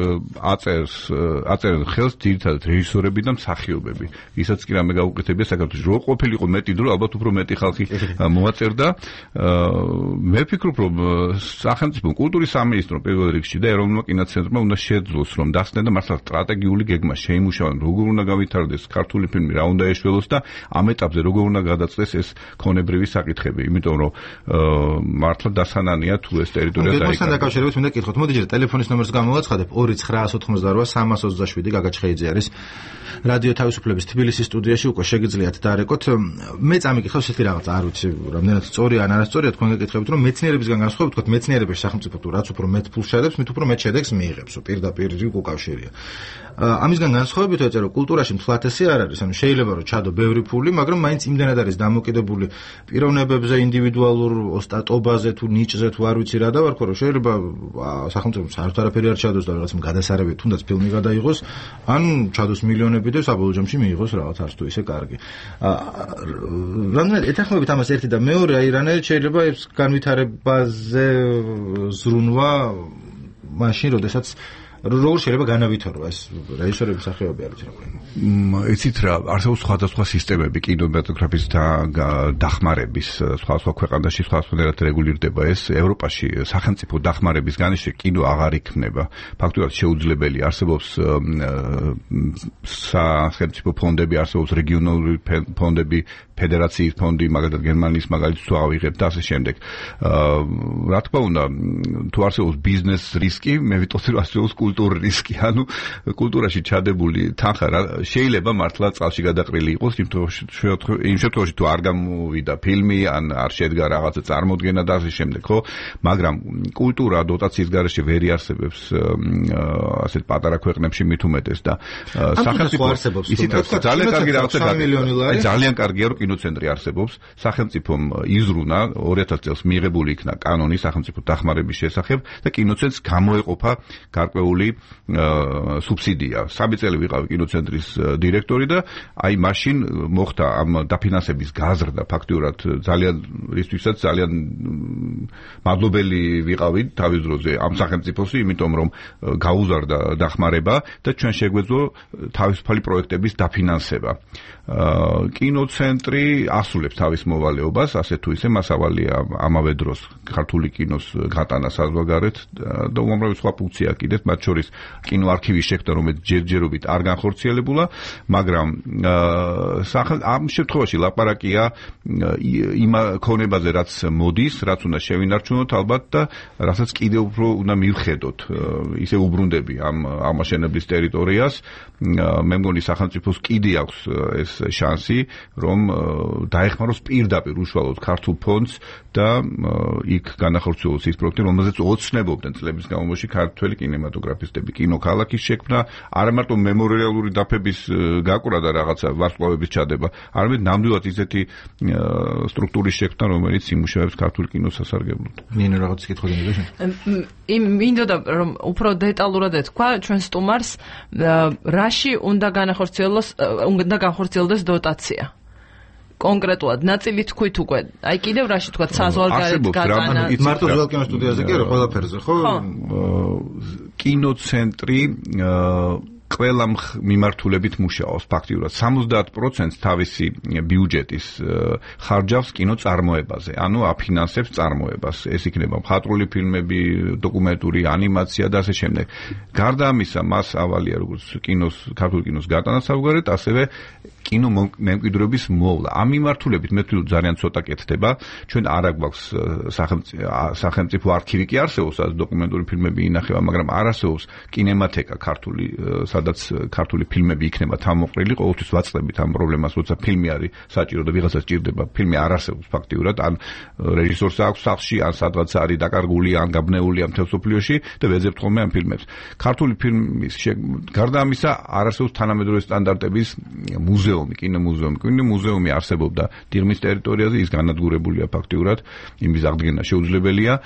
აწერს აწერენ ხელს ძირითადად რეჟისორები და მსახიობები. ისაც კი რამე გაუკეთებია საქართველოში. რო ყოფილიყო მეტი დრო, ალბათ უფრო მეტი ხალხი მოაწერდა. მე ვფიქრობ, რომ სახელმწიფო კულტურის სამინისტრო პირველ რიგში და ეროვნულმა კინოცენტრმა უნდა შეძლოს, რომ დასცნენ და მართლა სტრატეგიული გეგმა შეიმუშავონ, როგორ უნდა გავითარდეს ქართული ფილმი, რა უნდა ეშველოს და ამ ეტაპზე როგორ უნდა გადაწყვეს ეს ქონებრივი საკითხები. იმიტომ რომ მართლა დასანანია თუ ეს ტერიტორია დაიკარგოს. გეგმასთან დაკავშირებით მინდა გითხოთ. მოდი ჯერ ტელეფონის ნომერს გამოვაცხადებ ორი ცხრა ოთხმოცდარვა სამას ოცდაშვიდი გაგაჩხეიძე არის რადიო თავისუფლების თბილისის სტუდიაში უკვე შეგიძლიათ დაარეკოთ. მე წამიკითხავ ესეთი რაღაც, არ ვიცი, რამდენად სწორია ან არასწორია, თქვენ გეკითხებით, რომ მეცნიერებისგან განსხვავებით, თქვათ მეცნიერების სახელმწიფო თუ რაც უფრო მეტ ფულს შეადებს, მით უფრო მეტ შედეგს მიიღებს, პირდაპირ უკავშირია. ამისგან განსხვავებით ეწერო, კულტურაში მთლათესი არ არის, ანუ შეიძლება რომ ჩადო ბევრი ფული, მაგრამ მაინც იმდენად არის დამოკიდებული პიროვნებებზე, ინდივიდუალურ ოსტატობაზე თუ ნიჭზე თუ არ ვიცი რა დავარქვა, რომ შეიძლება სახელმწიფო საერთოდ არაფერი არ ჩადოს და რაღაცა გადასარევი თუნდაც ფილმი გადაიღოს, ან ჩადოს მილიონები და საბოლოო ჯამში მიიღოს რაღაც არც თუ ისე კარგი. რამდენად ეთანხმებით ამას ერთი და მეორე, აი რანაირად შეიძლება ეს განვითარებაზე ზრუნვა მაშინ, როდესაც როგორ შეიძლება განავითარო ეს რეჟისორების მსახიობები არის როგორი? იცით რა, არსებობს სხვადასხვა სისტემები კინემატოგრაფის დახმარების, სხვადასხვა ქვეყანაში სხვადასხვანაირად რეგულირდება ეს. ევროპაში სახელმწიფო დახმარების განეშე კინო აღარ იქნება. ფაქტობრივად შეუძლებელი. არსებობს სახელმწიფო ფონდები, არსებობს რეგიონალური ფონდები, ფედერაციის ფონდი, მაგალითად გერმანიის მაგალითს თუ ავიღებთ და ასე შემდეგ. რა თქმა უნდა, თუ არსებობს ბიზნეს რისკი, მე ვიტყოდი, რომ არსებობს კულტურის რისკი. ანუ კულტურაში ჩადებული თანხა შეიძლება მართლა წყალში გადაყრილი იყოს, იმ შემთხვევაში თუ არ გამოვიდა ფილმი, ან არ შედგა რაღაცა წარმოდგენა და ასე შემდეგ, ხო? მაგრამ კულტურა დოტაციის გარეშე ვერ იარსებებს ასეთ პატარა ქვეყნებში მით უმეტეს და სახელმწიფო არსებობს. ისიც ძალიან კარგი რაღაცა, ძალიან კარგია, რომ კინოცენტრი არსებობს, სახელმწიფომ იზრუნა ორი ათასი წელს მიიღებული იქნა კანონი სახელმწიფო დახმარების შესახებ და კინოცენტრს გამოეყოფა გარკვეული სუბსიდია. სამი წელი ვიყავი კინოცენტრის დირექტორი და აი მაშინ მოხდა ამ დაფინანსების გაზრდა ფაქტიურად ძალიან რისთვისაც ძალიან მადლობელი ვიყავი თავის დროზე ამ სახელმწიფოსი, იმიტომ რომ გაუზარდა დახმარება და ჩვენ შეგვეძლო თავისუფალი პროექტების დაფინანსება. კინოცენტრი ასრულებს თავის მოვალეობას, ასე თუ ისე მას ავალია ამავე დროს ქართული კინოს გატანა საზღვარგარეთ და უამრავი სხვა ფუნქცია კიდეც, მათ შორის კინოარქივის შექმნა, რომელიც ჯერჯერობით არ განხორციელებულა, მაგრამ ამ შემთხვევაში ლაპარაკია იმ ქონებაზე, რაც მოდის, რაც უნდა შევინარჩუნოთ ალბათ და რასაც კიდევ უფრო უნდა მივხედოთ, ისე უბრუნდები ამ ამაშენებლის ტერიტორიას. მე მგონი სახელმწიფოს კიდე აქვს ეს შანსი, რომ დაეხმაროს პირდაპირ უშუალოდ ქართულ ფონდს და იქ განახორციელოს ის პროექტი, რომელზეც ოცნებობდნენ წლების განმავლობაში ქართველი კინემატოგრაფისტები, კინოქალაქის შექმნა, არა მარტო მემორიალური დაფების გაკვრა და რაღაცა ვარსკვლავების ჩადება, არამედ ნამდვილად ისეთი სტრუქტურის შექმნა, რომელიც იმუშავებს ქართულ კინოს სასარგებლოდ. ნინო რაღაც კითხვა გინდა? იმ მინდოდა რომ უფრო დეტალურად ეთქვა ჩვენ სტუმარს რაში უნდა განახორციელოს უნდა განხორციელდეს დოტაცია. კონკრეტულად ნაწილი თქვით უკვე. აი კიდევ რაში თქვა საზღვარგარეთ გატანა. მარტო ძველ კინო სტუდიაზე კი არა ყველაფერზე, ხო? კინოცენტრი ყველა მიმართულებით მუშაობს ფაქტიურად. სამოცდაათ პროცენტს თავისი ბიუჯეტის ხარჯავს კინო წარმოებაზე, ანუ აფინანსებს წარმოებას. ეს იქნება მხატვრული ფილმები, დოკუმენტური ანიმაცია და ასე შემდეგ. გარდა ამისა, მას ავალია როგორც კინოს, ქართულ კინოს გატანა საზღვარგარეთ, ასევე კინო მემკვიდრეობის მოვლა. ამ მიმართულებით მე თვითონ ძალიან ცოტა კეთდება. ჩვენ არ აქვს სახელმწიფო არქივი კი არსებობს, სადაც დოკუმენტური ფილმები ინახება, მაგრამ არ არსებობს კინემათეკა ქართული, სადაც ქართული ფილმები იქნება თავმოყრილი. ყოველთვის ვაწყდებით ამ პრობლემას, როცა ფილმი არის საჭირო და ვიღაცა სჭირდება, ფილმი არ არსებობს ფაქტიურად, ან რეჟისორს აქვს სახლში, ან სადღაც არის დაკარგული, ან გაბნეული ამ მთელ მსოფლიოში და ვეძებთ ხოლმე ამ ფილმებს. ქართული ფილმის გარდა ამისა არ არსებობს თანამედროვე სტანდარტების მუზეუმი. კინომუზეუმი, კინომუზეუმი არსებობდა დიღმის ტერიტორიაზე, ის განადგურებულია ფაქტიურად, იმის აღდგენა შეუძლებელია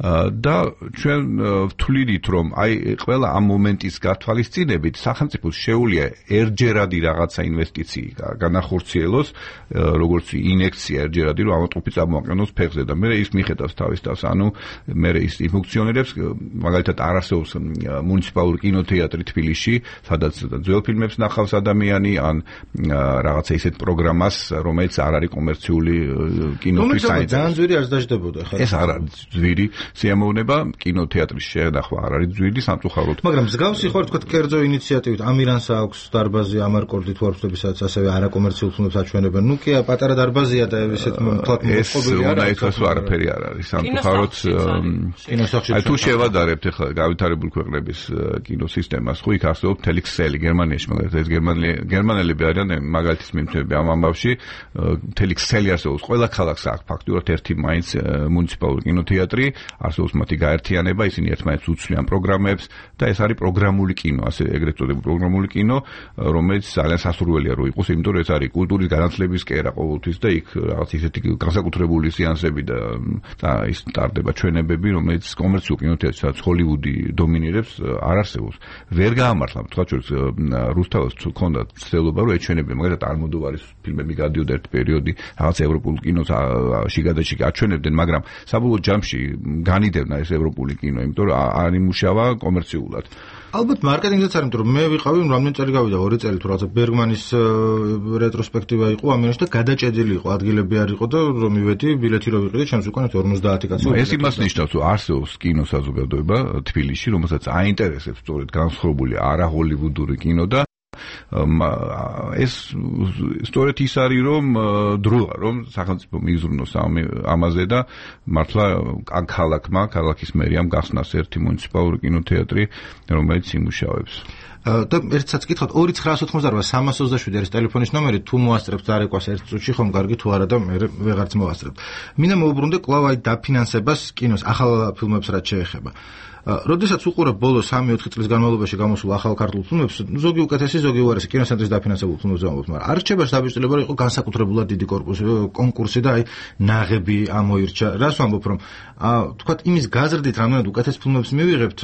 და ჩვენ ვთვლიდით, რომ აი ყველა ამ მომენტის გათვალისწინებით სახელმწიფოს შეუძლია ერთჯერადი რაღაცა ინვესტიცია განახორციელოს, როგორც ინექცია ერთჯერადი, რომ ავტოფი წარმოაყენოს ფეხზე და მე ის მიხედავს თავის თავს, ანუ მე ის ფუნქციონირებს, მაგალითად არ არსებობს მუნიციპალური კინოთეატრი თბილისში, სადაც ძველ ფილმებს ნახავს ადამიანი, ან რაღაცა ისეთ პროგრამას, რომელიც არ არის კომერციული კინოთვის საინტერესო. ძალიან ძვირი არ დაждდებოდა ხა. ეს არ არის ძვირი სიამოვნება, კინოთეატრის შენახვა არ არის ძვირი სამწუხაროდ. მაგრამ მსგავსი ხო თქვა კერძო ინიციატივით ამირანს აქვს დარბაზი ამარკორდით ვარსკვლავებისაც ასევე არაკომერციულ ფილმებს აჩვენებენ. ნუ კი პატარა დარბაზია და ესეთ თლათ მოწყობილი არ არის. ეს არაფერი არ არის. სამწუხაროდ კინოსახლში. აი თუ შევადარებთ ახლა გავითარებული ქვეყნების კინოსისტემას, ხო იქ არსებობს მთელი ქსელი გერმანიაში, მაგალითად ეს გერმანელები არიან მაგალითის მიმართები ამ ამბავში, მთელი ქსელი არსებობს. ყველა ქალაქს აქვს ფაქტიურად ერთი მაინც მუნიციპალური კინოთეატრი, არსებობს მათი გაერთიანება, ისინი ერთმანეთს უცვლიან პროგრამებს და ეს არის პროგრამული კინო, ასე ეგრეთ წოდებული პროგრამული კინო, რომელიც ძალიან სასურველია რომ იყოს, იმიტომ რომ ეს არის კულტურის განათლების კერა ყოველთვის და იქ რაღაც ისეთი განსაკუთრებული სეანსები და და ის ტარდება ჩვენებები, რომელიც კომერციულ კინოთეატრში, სადაც ჰოლივუდი დომინირებს, არ არსებობს. ვერ გაამართლა, თქვა შორის რუსთაველს ჰქონდა ცდილობა რომ ეჩვენებინა, მაგალითად არმოდოვარის ფილმები გადიოდა ერთ პერიოდი, რაღაც ევროპულ კინოს შიგადაში აჩვენებდნენ, მაგრამ საბოლოო ჯამში განიდევნა ეს ევროპული კინო, იმიტომ რომ არ იმუშავა კომერციულად. ალბათ მარკეტინგზეც არის, რომ მე ვიყავი, რამდენი წელი გავიდა, ორი წელი თუ რაღაცა ბერგმანის რეტროსპექტივა იყო ამერში და გადაჭედილი იყო, ადგილები არ იყო და რომ მივედი, ბილეთი რო ვიყიდე, ჩემს უკან ორმოცდაათი კაცი. ეს იმას ნიშნავს, რომ არსებობს კინოსაზოგადოება თბილისში, რომელსაც აინტერესებს სწორედ განსხვავებული არა ჰოლივუდური კინო და ეს სწორედ ის არის, რომ დროა, რომ სახელმწიფო მიიზრუნოს ამაზე და მართლა ან ქალაქმა, ქალაქის მერიამ გახსნას ერთი მუნიციპალური კინოთეატრი, რომელიც იმუშავებს. და ერთსაც გითხოთ ორი ცხრაას ოთხმოცდაოთხ სამას ოცდაშვიდი არის ტელეფონის ნომერი, თუ მოასწრებთ დარეკვას ერთ წუთში ხომ კარგი, თუ არა და მე ვეღარც მოვასწრებთ. მინდა მოვუბრუნდე კვლავ აი დაფინანსებას კინოს ახალ ფილმებს რაც შეეხება. როდესაც უყურებ ბოლო სამი ოთხი წლის განმავლობაში გამოსულ ახალ ქართულ ფილმებს, ზოგი უკეთესი, ზოგი უარესი კინოცენტრის დაფინანსებულ ფილმებს ვამბობთ, მაგრამ არ რჩება შთაბეჭდილება იყო განსაკუთრებულად დიდი კორპუსი, კონკურსი და აი ნაღები ამოირჩა. რას ვამბობ, რომ თქვათ იმის გაზრდით რამდენად უკეთეს ფილმებს მივიღებთ,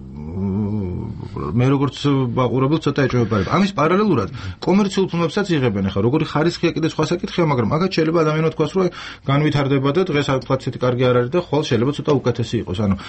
მე როგორც მაყურებელ ცოტა ეჭვებარებ. ამის პარალელურად კომერციულ ფილმებსაც იღებენ ახლა. როგორი ხარისხია კიდე სხვა საკითხია, მაგრამ მაგათ შეიძლება ადამიანმა თქვას, რომ განვითარდება და დღეს აქ ისეთი კარგი არ არის და ხვალ შეიძლება ცოტა უკეთესი იყოს. ანუ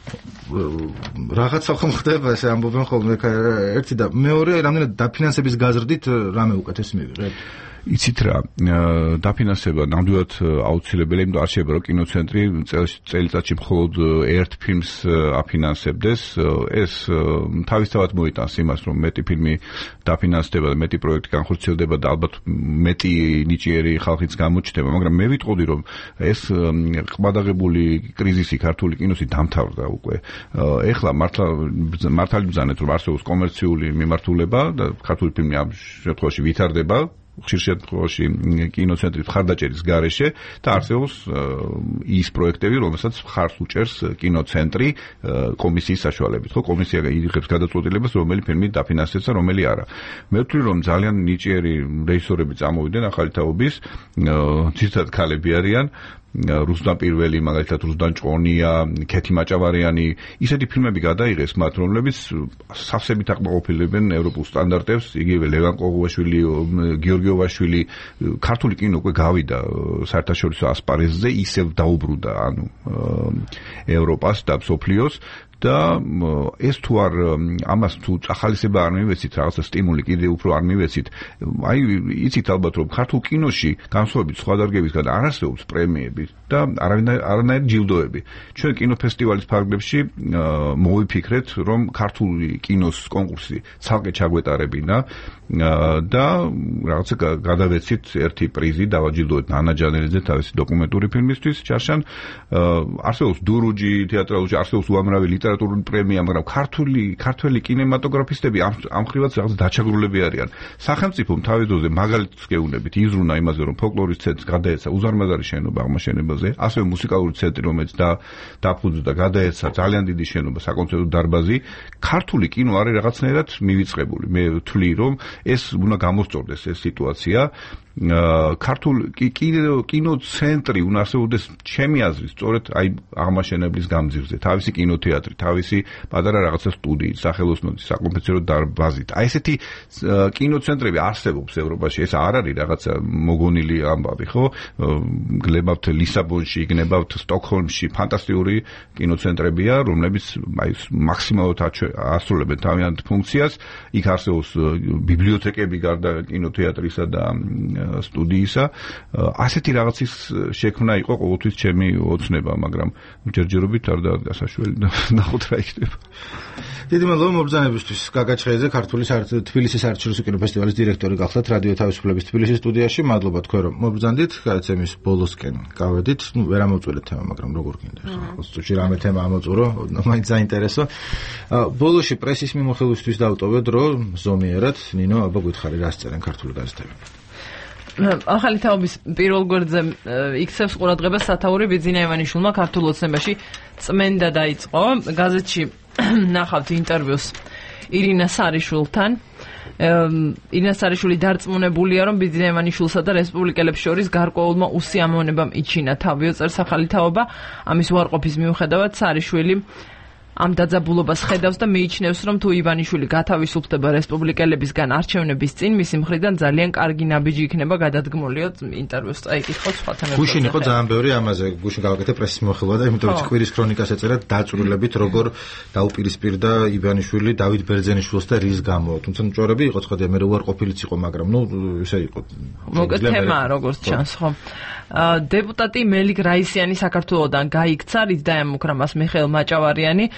რაღაცა ხომ ხდება ესე ამბობენ ხოლმე ერთი და მეორე რამდენად დაფინანსების გაზრდით რამე უკეთესი მივიღებთ. იცით რა, დაფინანსება ნამდვილად აუცილებელია, იმიტომ არ შეიძლება რომ კინოცენტრი წელიწადში მხოლოდ ერთ ფილმს აფინანსებდეს. ეს თავისთავად მოიტანს იმას, რომ მეტი ფილმი დაფინანსდება და მეტი პროექტი განხორციელდება და ალბათ მეტი ნიჭიერი ხალხიც გამოჩნდება, მაგრამ მე ვიტყოდი, რომ ეს ყბადაღებული კრიზისი ქართული კინოსი დამთავრდა უკვე. ეხლა მართლა მართალი ბრძანეთ, რომ არსებობს კომერციული მიმართულება და ქართული ფილმი ამ შემთხვევაში ვითარდება. ხშირ შემთხვევაში კინოცენტრის მხარდაჭერის გარეშე და არსებობს ის პროექტები, რომელსაც მხარს უჭერს კინოცენტრი კომისიის საშუალებით. ხო, კომისია იღებს გადაწყვეტილებას, რომელი ფილმი დაფინანსდება, რომელი არა. მე ვთვლი, რომ ძალიან ნიჭიერი რეჟისორები წამოვიდნენ ახალი თაობის, ძირითადად ქალები არიან. რუსდან პირველი, მაგალითად რუსდან ჭონია, ქეთი მაჭავარიანი, ისეთი ფილმები გადაიღეს მათ, რომლებიც სავსებით აკმაყოფილებენ ევროპულ სტანდარტებს, იგივე ლევან ყოღუაშვილი, გიორგიოვაშვილი, ქართული კინო უკვე გავიდა საერთაშორისო ასპარეზზე, ისევ დაუბრუნდა ანუ ევროპას და მსოფლიოს და ეს თუ არ ამას თუ წახალისება არ მივეცით, რაღაცა სტიმული კიდე უფრო არ მივეცით, აი იცით ალბათ რომ ქართულ კინოში განსხვავებით სხვა დარგებისგან არ არსებობს პრემიები და არანაირი ჯილდოები. ჩვენ კინოფესტივალის ფარგლებში მოვიფიქრეთ, რომ ქართული კინოს კონკურსი ცალკე ჩაგვეტარებინა და რაღაცა გადავეცით ერთი პრიზი დავაჯილდოვეთ ნანა ჯანელიძე თავისი დოკუმენტური ფილმისთვის ჩარშან. არსებობს დურუჯი თეატრალურში, არსებობს უამრავი ლიტერატურული პრემია, მაგრამ ქართული ქართველი კინემატოგრაფისტები ამ ამ ხრივაც რაღაც დაჩაგრულები არიან. სახელმწიფომ თავის დროზე მაგალითს გეუბნებით იზრუნა იმაზე, რომ ფოლკლორის ცენტრს გადაეცა უზარმაზარი შენობა აღმაშენებაზე, ასევე მუსიკალური ცენტრი, რომელიც და დაფუძნდა გადაეცა ძალიან დიდი შენობა, საკონცერტო დარბაზი. ქართული კინო არის რაღაცნაირად მივიწყებული. მე ვთვლი, რომ ეს უნდა გამოსწორდეს ეს სიტუაცია. ქართულ კინოცენტრი უნდა არსებობდეს ჩემი აზრით, სწორედ აი აღმაშენებლის გამძირზე, თავისი კინოთეატრი, თავისი პატარა რაღაცა სტუდიით, სახელოსნოთი, საკონცერტო დარბაზით. აი ესეთი კინოცენტრები არსებობს ევროპაში, ეს არ არის რაღაცა მოგონილი ამბავი, ხო? გლებავთ ლისაბონში, გნებავთ სტოკჰოლმში, ფანტასტიკური კინოცენტრებია, რომლებიც აი მაქსიმალურად ასრულებენ თავიანთ ფუნქციას. იქ არსებობს ბიბლიოთეკები გარდა კინოთეატრისა და სტუდიისა. ასეთი რაღაცის შექმნა იყო ყოველთვის ჩემი ოცნება, მაგრამ ჯერჯერობით არ დაგასაშველი ნახოთ რა იქნება. დიდი მადლობა მობრძანებისთვის. გაგა ჩხეიძე, ქართული თბილისის საერთაშორისო კინოფესტივალის დირექტორი გახდათ რადიო თავისუფლების თბილისის სტუდიაში. მადლობა თქვენ რომ მობრძანდით, გადაცემის ბოლოსკენ გავედით. ნუ ვერ ამოწურეთ თემა, მაგრამ როგორ გინდა ხო? სწორში რამე თემა ამოწურო, მაინც საინტერესო. ბოლოში პრესის მიმოხილვისთვის დავტოვეთ, რომ ზომიერად ნინო აბა გითხარი რა სწერენ ქართული გაზეთები. ახალი თაობის პირველ გვერდზე იქცევს ყურადღებას სათაური ბიძინა ივანიშვილმა ქართულ ოცნებაში წმენდა დაიწყო. გაზეთში ნახავთ ინტერვიუს ირინა სარიშვილთან. ირინა სარიშვილი დარწმუნებულია, რომ ბიძინა ივანიშვილსა და რესპუბლიკელებს შორის გარკვეულმა უსიამოვნებამ იჩინა თავი, წერს ახალი თაობა. ამის უარყოფის მიუხედავად სარიშვილი ამ დაძაბულობას ხედავს და მიიჩნევს, რომ თუ ივანიშვილი გათავისუფლდება რესპუბლიკელებისგან არჩევნების წინ, მისი მხრიდან ძალიან კარგი ნაბიჯი იქნება გადადგმულიო. ინტერვიუს წაიკითხოთ სხვა თემებზე. გუშინ იყო ძალიან ბევრი ამაზე, გუშინ გავაკეთე პრესის მიმოხილვა და იმიტომ რომ კვირის ქრონიკას ეწერა დაწვრილებით, როგორ დაუპირისპირდა ივანიშვილი დავით ბერძენიშვილს და რის გამო. თუმცა მჭორები იყო ცხადია, მე უარყოფილიც იყო, მაგრამ ნუ ისე იყო. მოკეთ თემა როგორც ჩანს, ხო. დეპუტატი მელიქ რაისიანი საქართველოსდან გაიქცა, რის დაემუქრა მას მიხეილ მაჭავარიანი.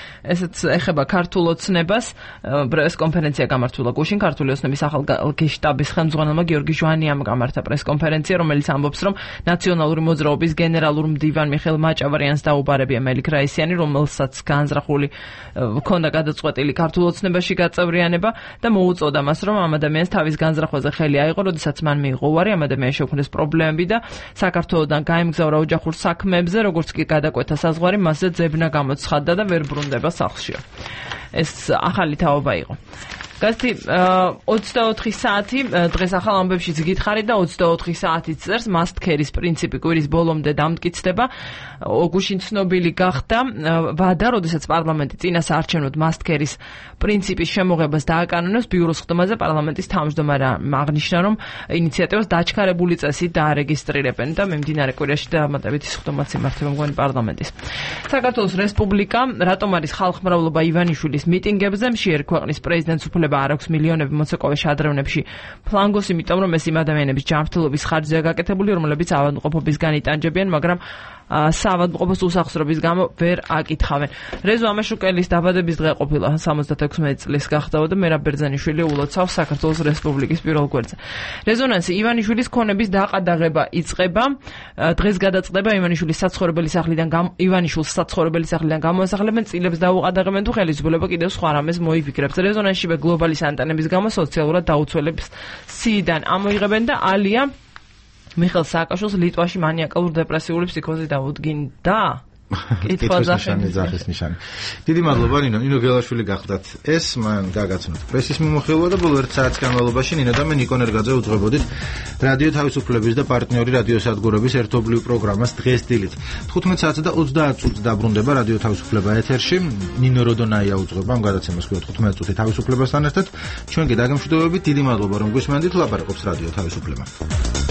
ესეც ეხება ქართულ ოცნებას. პრესკონფერენცია გამართულა გუშინ ქართული ოცნების ახალგაზრდა შტაბის ხელმძღვანელმა გიორგი ჟვანიამ გამართა პრესკონფერენცია, რომელიც ამბობს, რომ ნაციონალური მოძრაობის გენერალურ მდივან მიხეილ მაჭავარიანს დაუბარებია მელიქ რაისიანი, რომელსაც განზრახული ჰქონდა გადაწყვეტილი ქართულ ოცნებაში გაწევრიანება და მოუწოდა მას, რომ ამ ადამიანს თავის განზრახვაზე ხელი აიღო, როდესაც მან მიიღო უარი, ამ ადამიანს შეუქმნეს პრობლემები და საქართველოსდან გაემგზავრა ოჯახურ საქმეებზე, როგორც კი გადაკვეთა საზღვარი, მასზე ძებნა გამოცხადდა და ვერ ბრუნდება სახლშია. ეს ახალი თაობა იყო. გასცი ოცდაოთხი საათი დღეს ახალ ამბებშიც გითხარით და ოცდაოთხი საათით წერს მასტქერის პრინციპი კვირის ბოლომდე დამტკიცდება. გუშინ ცნობილი გახდა ვადა, როდესაც პარლამენტი წინასაარჩევნოდ მასტქერის პრინციპის შემოღებას დააკანონებს. ბიუროს ხდომაზე პარლამენტის თავმჯდომარემ აღნიშნა, რომ ინიციატივას დაჩქარებული წესით დაარეგისტრირებენ და მიმდინარე კვირაში დამატებითი ხდომაც იმართება მგონი პარლამენტის. საქართველოს რესპუბლიკა რატომ არის ხალხმრავლობა ივანიშვილის მიტინგებზე? მშიერ ქვეყნის პრეზიდენტს უფლება არ აქვს მილიონები მოცეკვავე შადრევნებში ფლანგოს, იმიტომ რომ ეს იმ ადამიანების ჯანმრთელობის ხარჯზეა გაკეთებული, რომლებიც ავადმყოფობისგან იტანჯებიან, მაგრამ საავადმყოფოს უსახსრობის გამო ვერ აკითხავენ. რეზო ამაშუკელის დაბადების დღე ყოფილა სამოცდათექვსმეტი წლის გახდა და მერაბ ბერძენიშვილი ულოცავს საქართველოს რესპუბლიკის პირველ გვერდზე. რეზონანსი ივანიშვილის ქონების დაყადაღება იწყება. დღეს გადაწყდება ივანიშვილის საცხოვრებელი სახლიდან ივანიშვილს საცხოვრებელი სახლიდან გამოასახლებენ, წილებს დაუყადაღებენ თუ ხელისუფლება კიდევ სხვა რამეს მოიფიქრებს. რეზონანსში გლობალის ანტენების გამო სოციალურად დაუცველებს სიიდან ამოიღებენ და ალია მიხეილ სააკაშვილს ლიტვაში მანიაკალურ დეპრესიული ფსიქოზი დაუდგინდა. კითხვის ნიშანი. დიდი მადლობა ნინო. ნინო გელაშვილი გახდათ. ეს მან გაგაცნოთ პრესის მიმოხილვა და ბოლო ერთ საათის განმავლობაში ნინო და მე ნიკონ ერგაძე უძღვებოდით რადიო თავისუფლების და პარტნიორი რადიოსადგურების ერთობლივ პროგრამას დღეს დილით. თხუთმეტ საათსა და ოცდაათ წუთს დაბრუნდება რადიო თავისუფლება ეთერში. ნინო როდონაია უძღვება ამ გადაცემას ქვია თხუთმეტ წუთი თავისუფლებასთან ერთად. ჩვენ კი დაგემშვიდობებით. დიდი მადლობა რომ გვისმენდით. ლაპარაკობს რადიო თავისუფლება.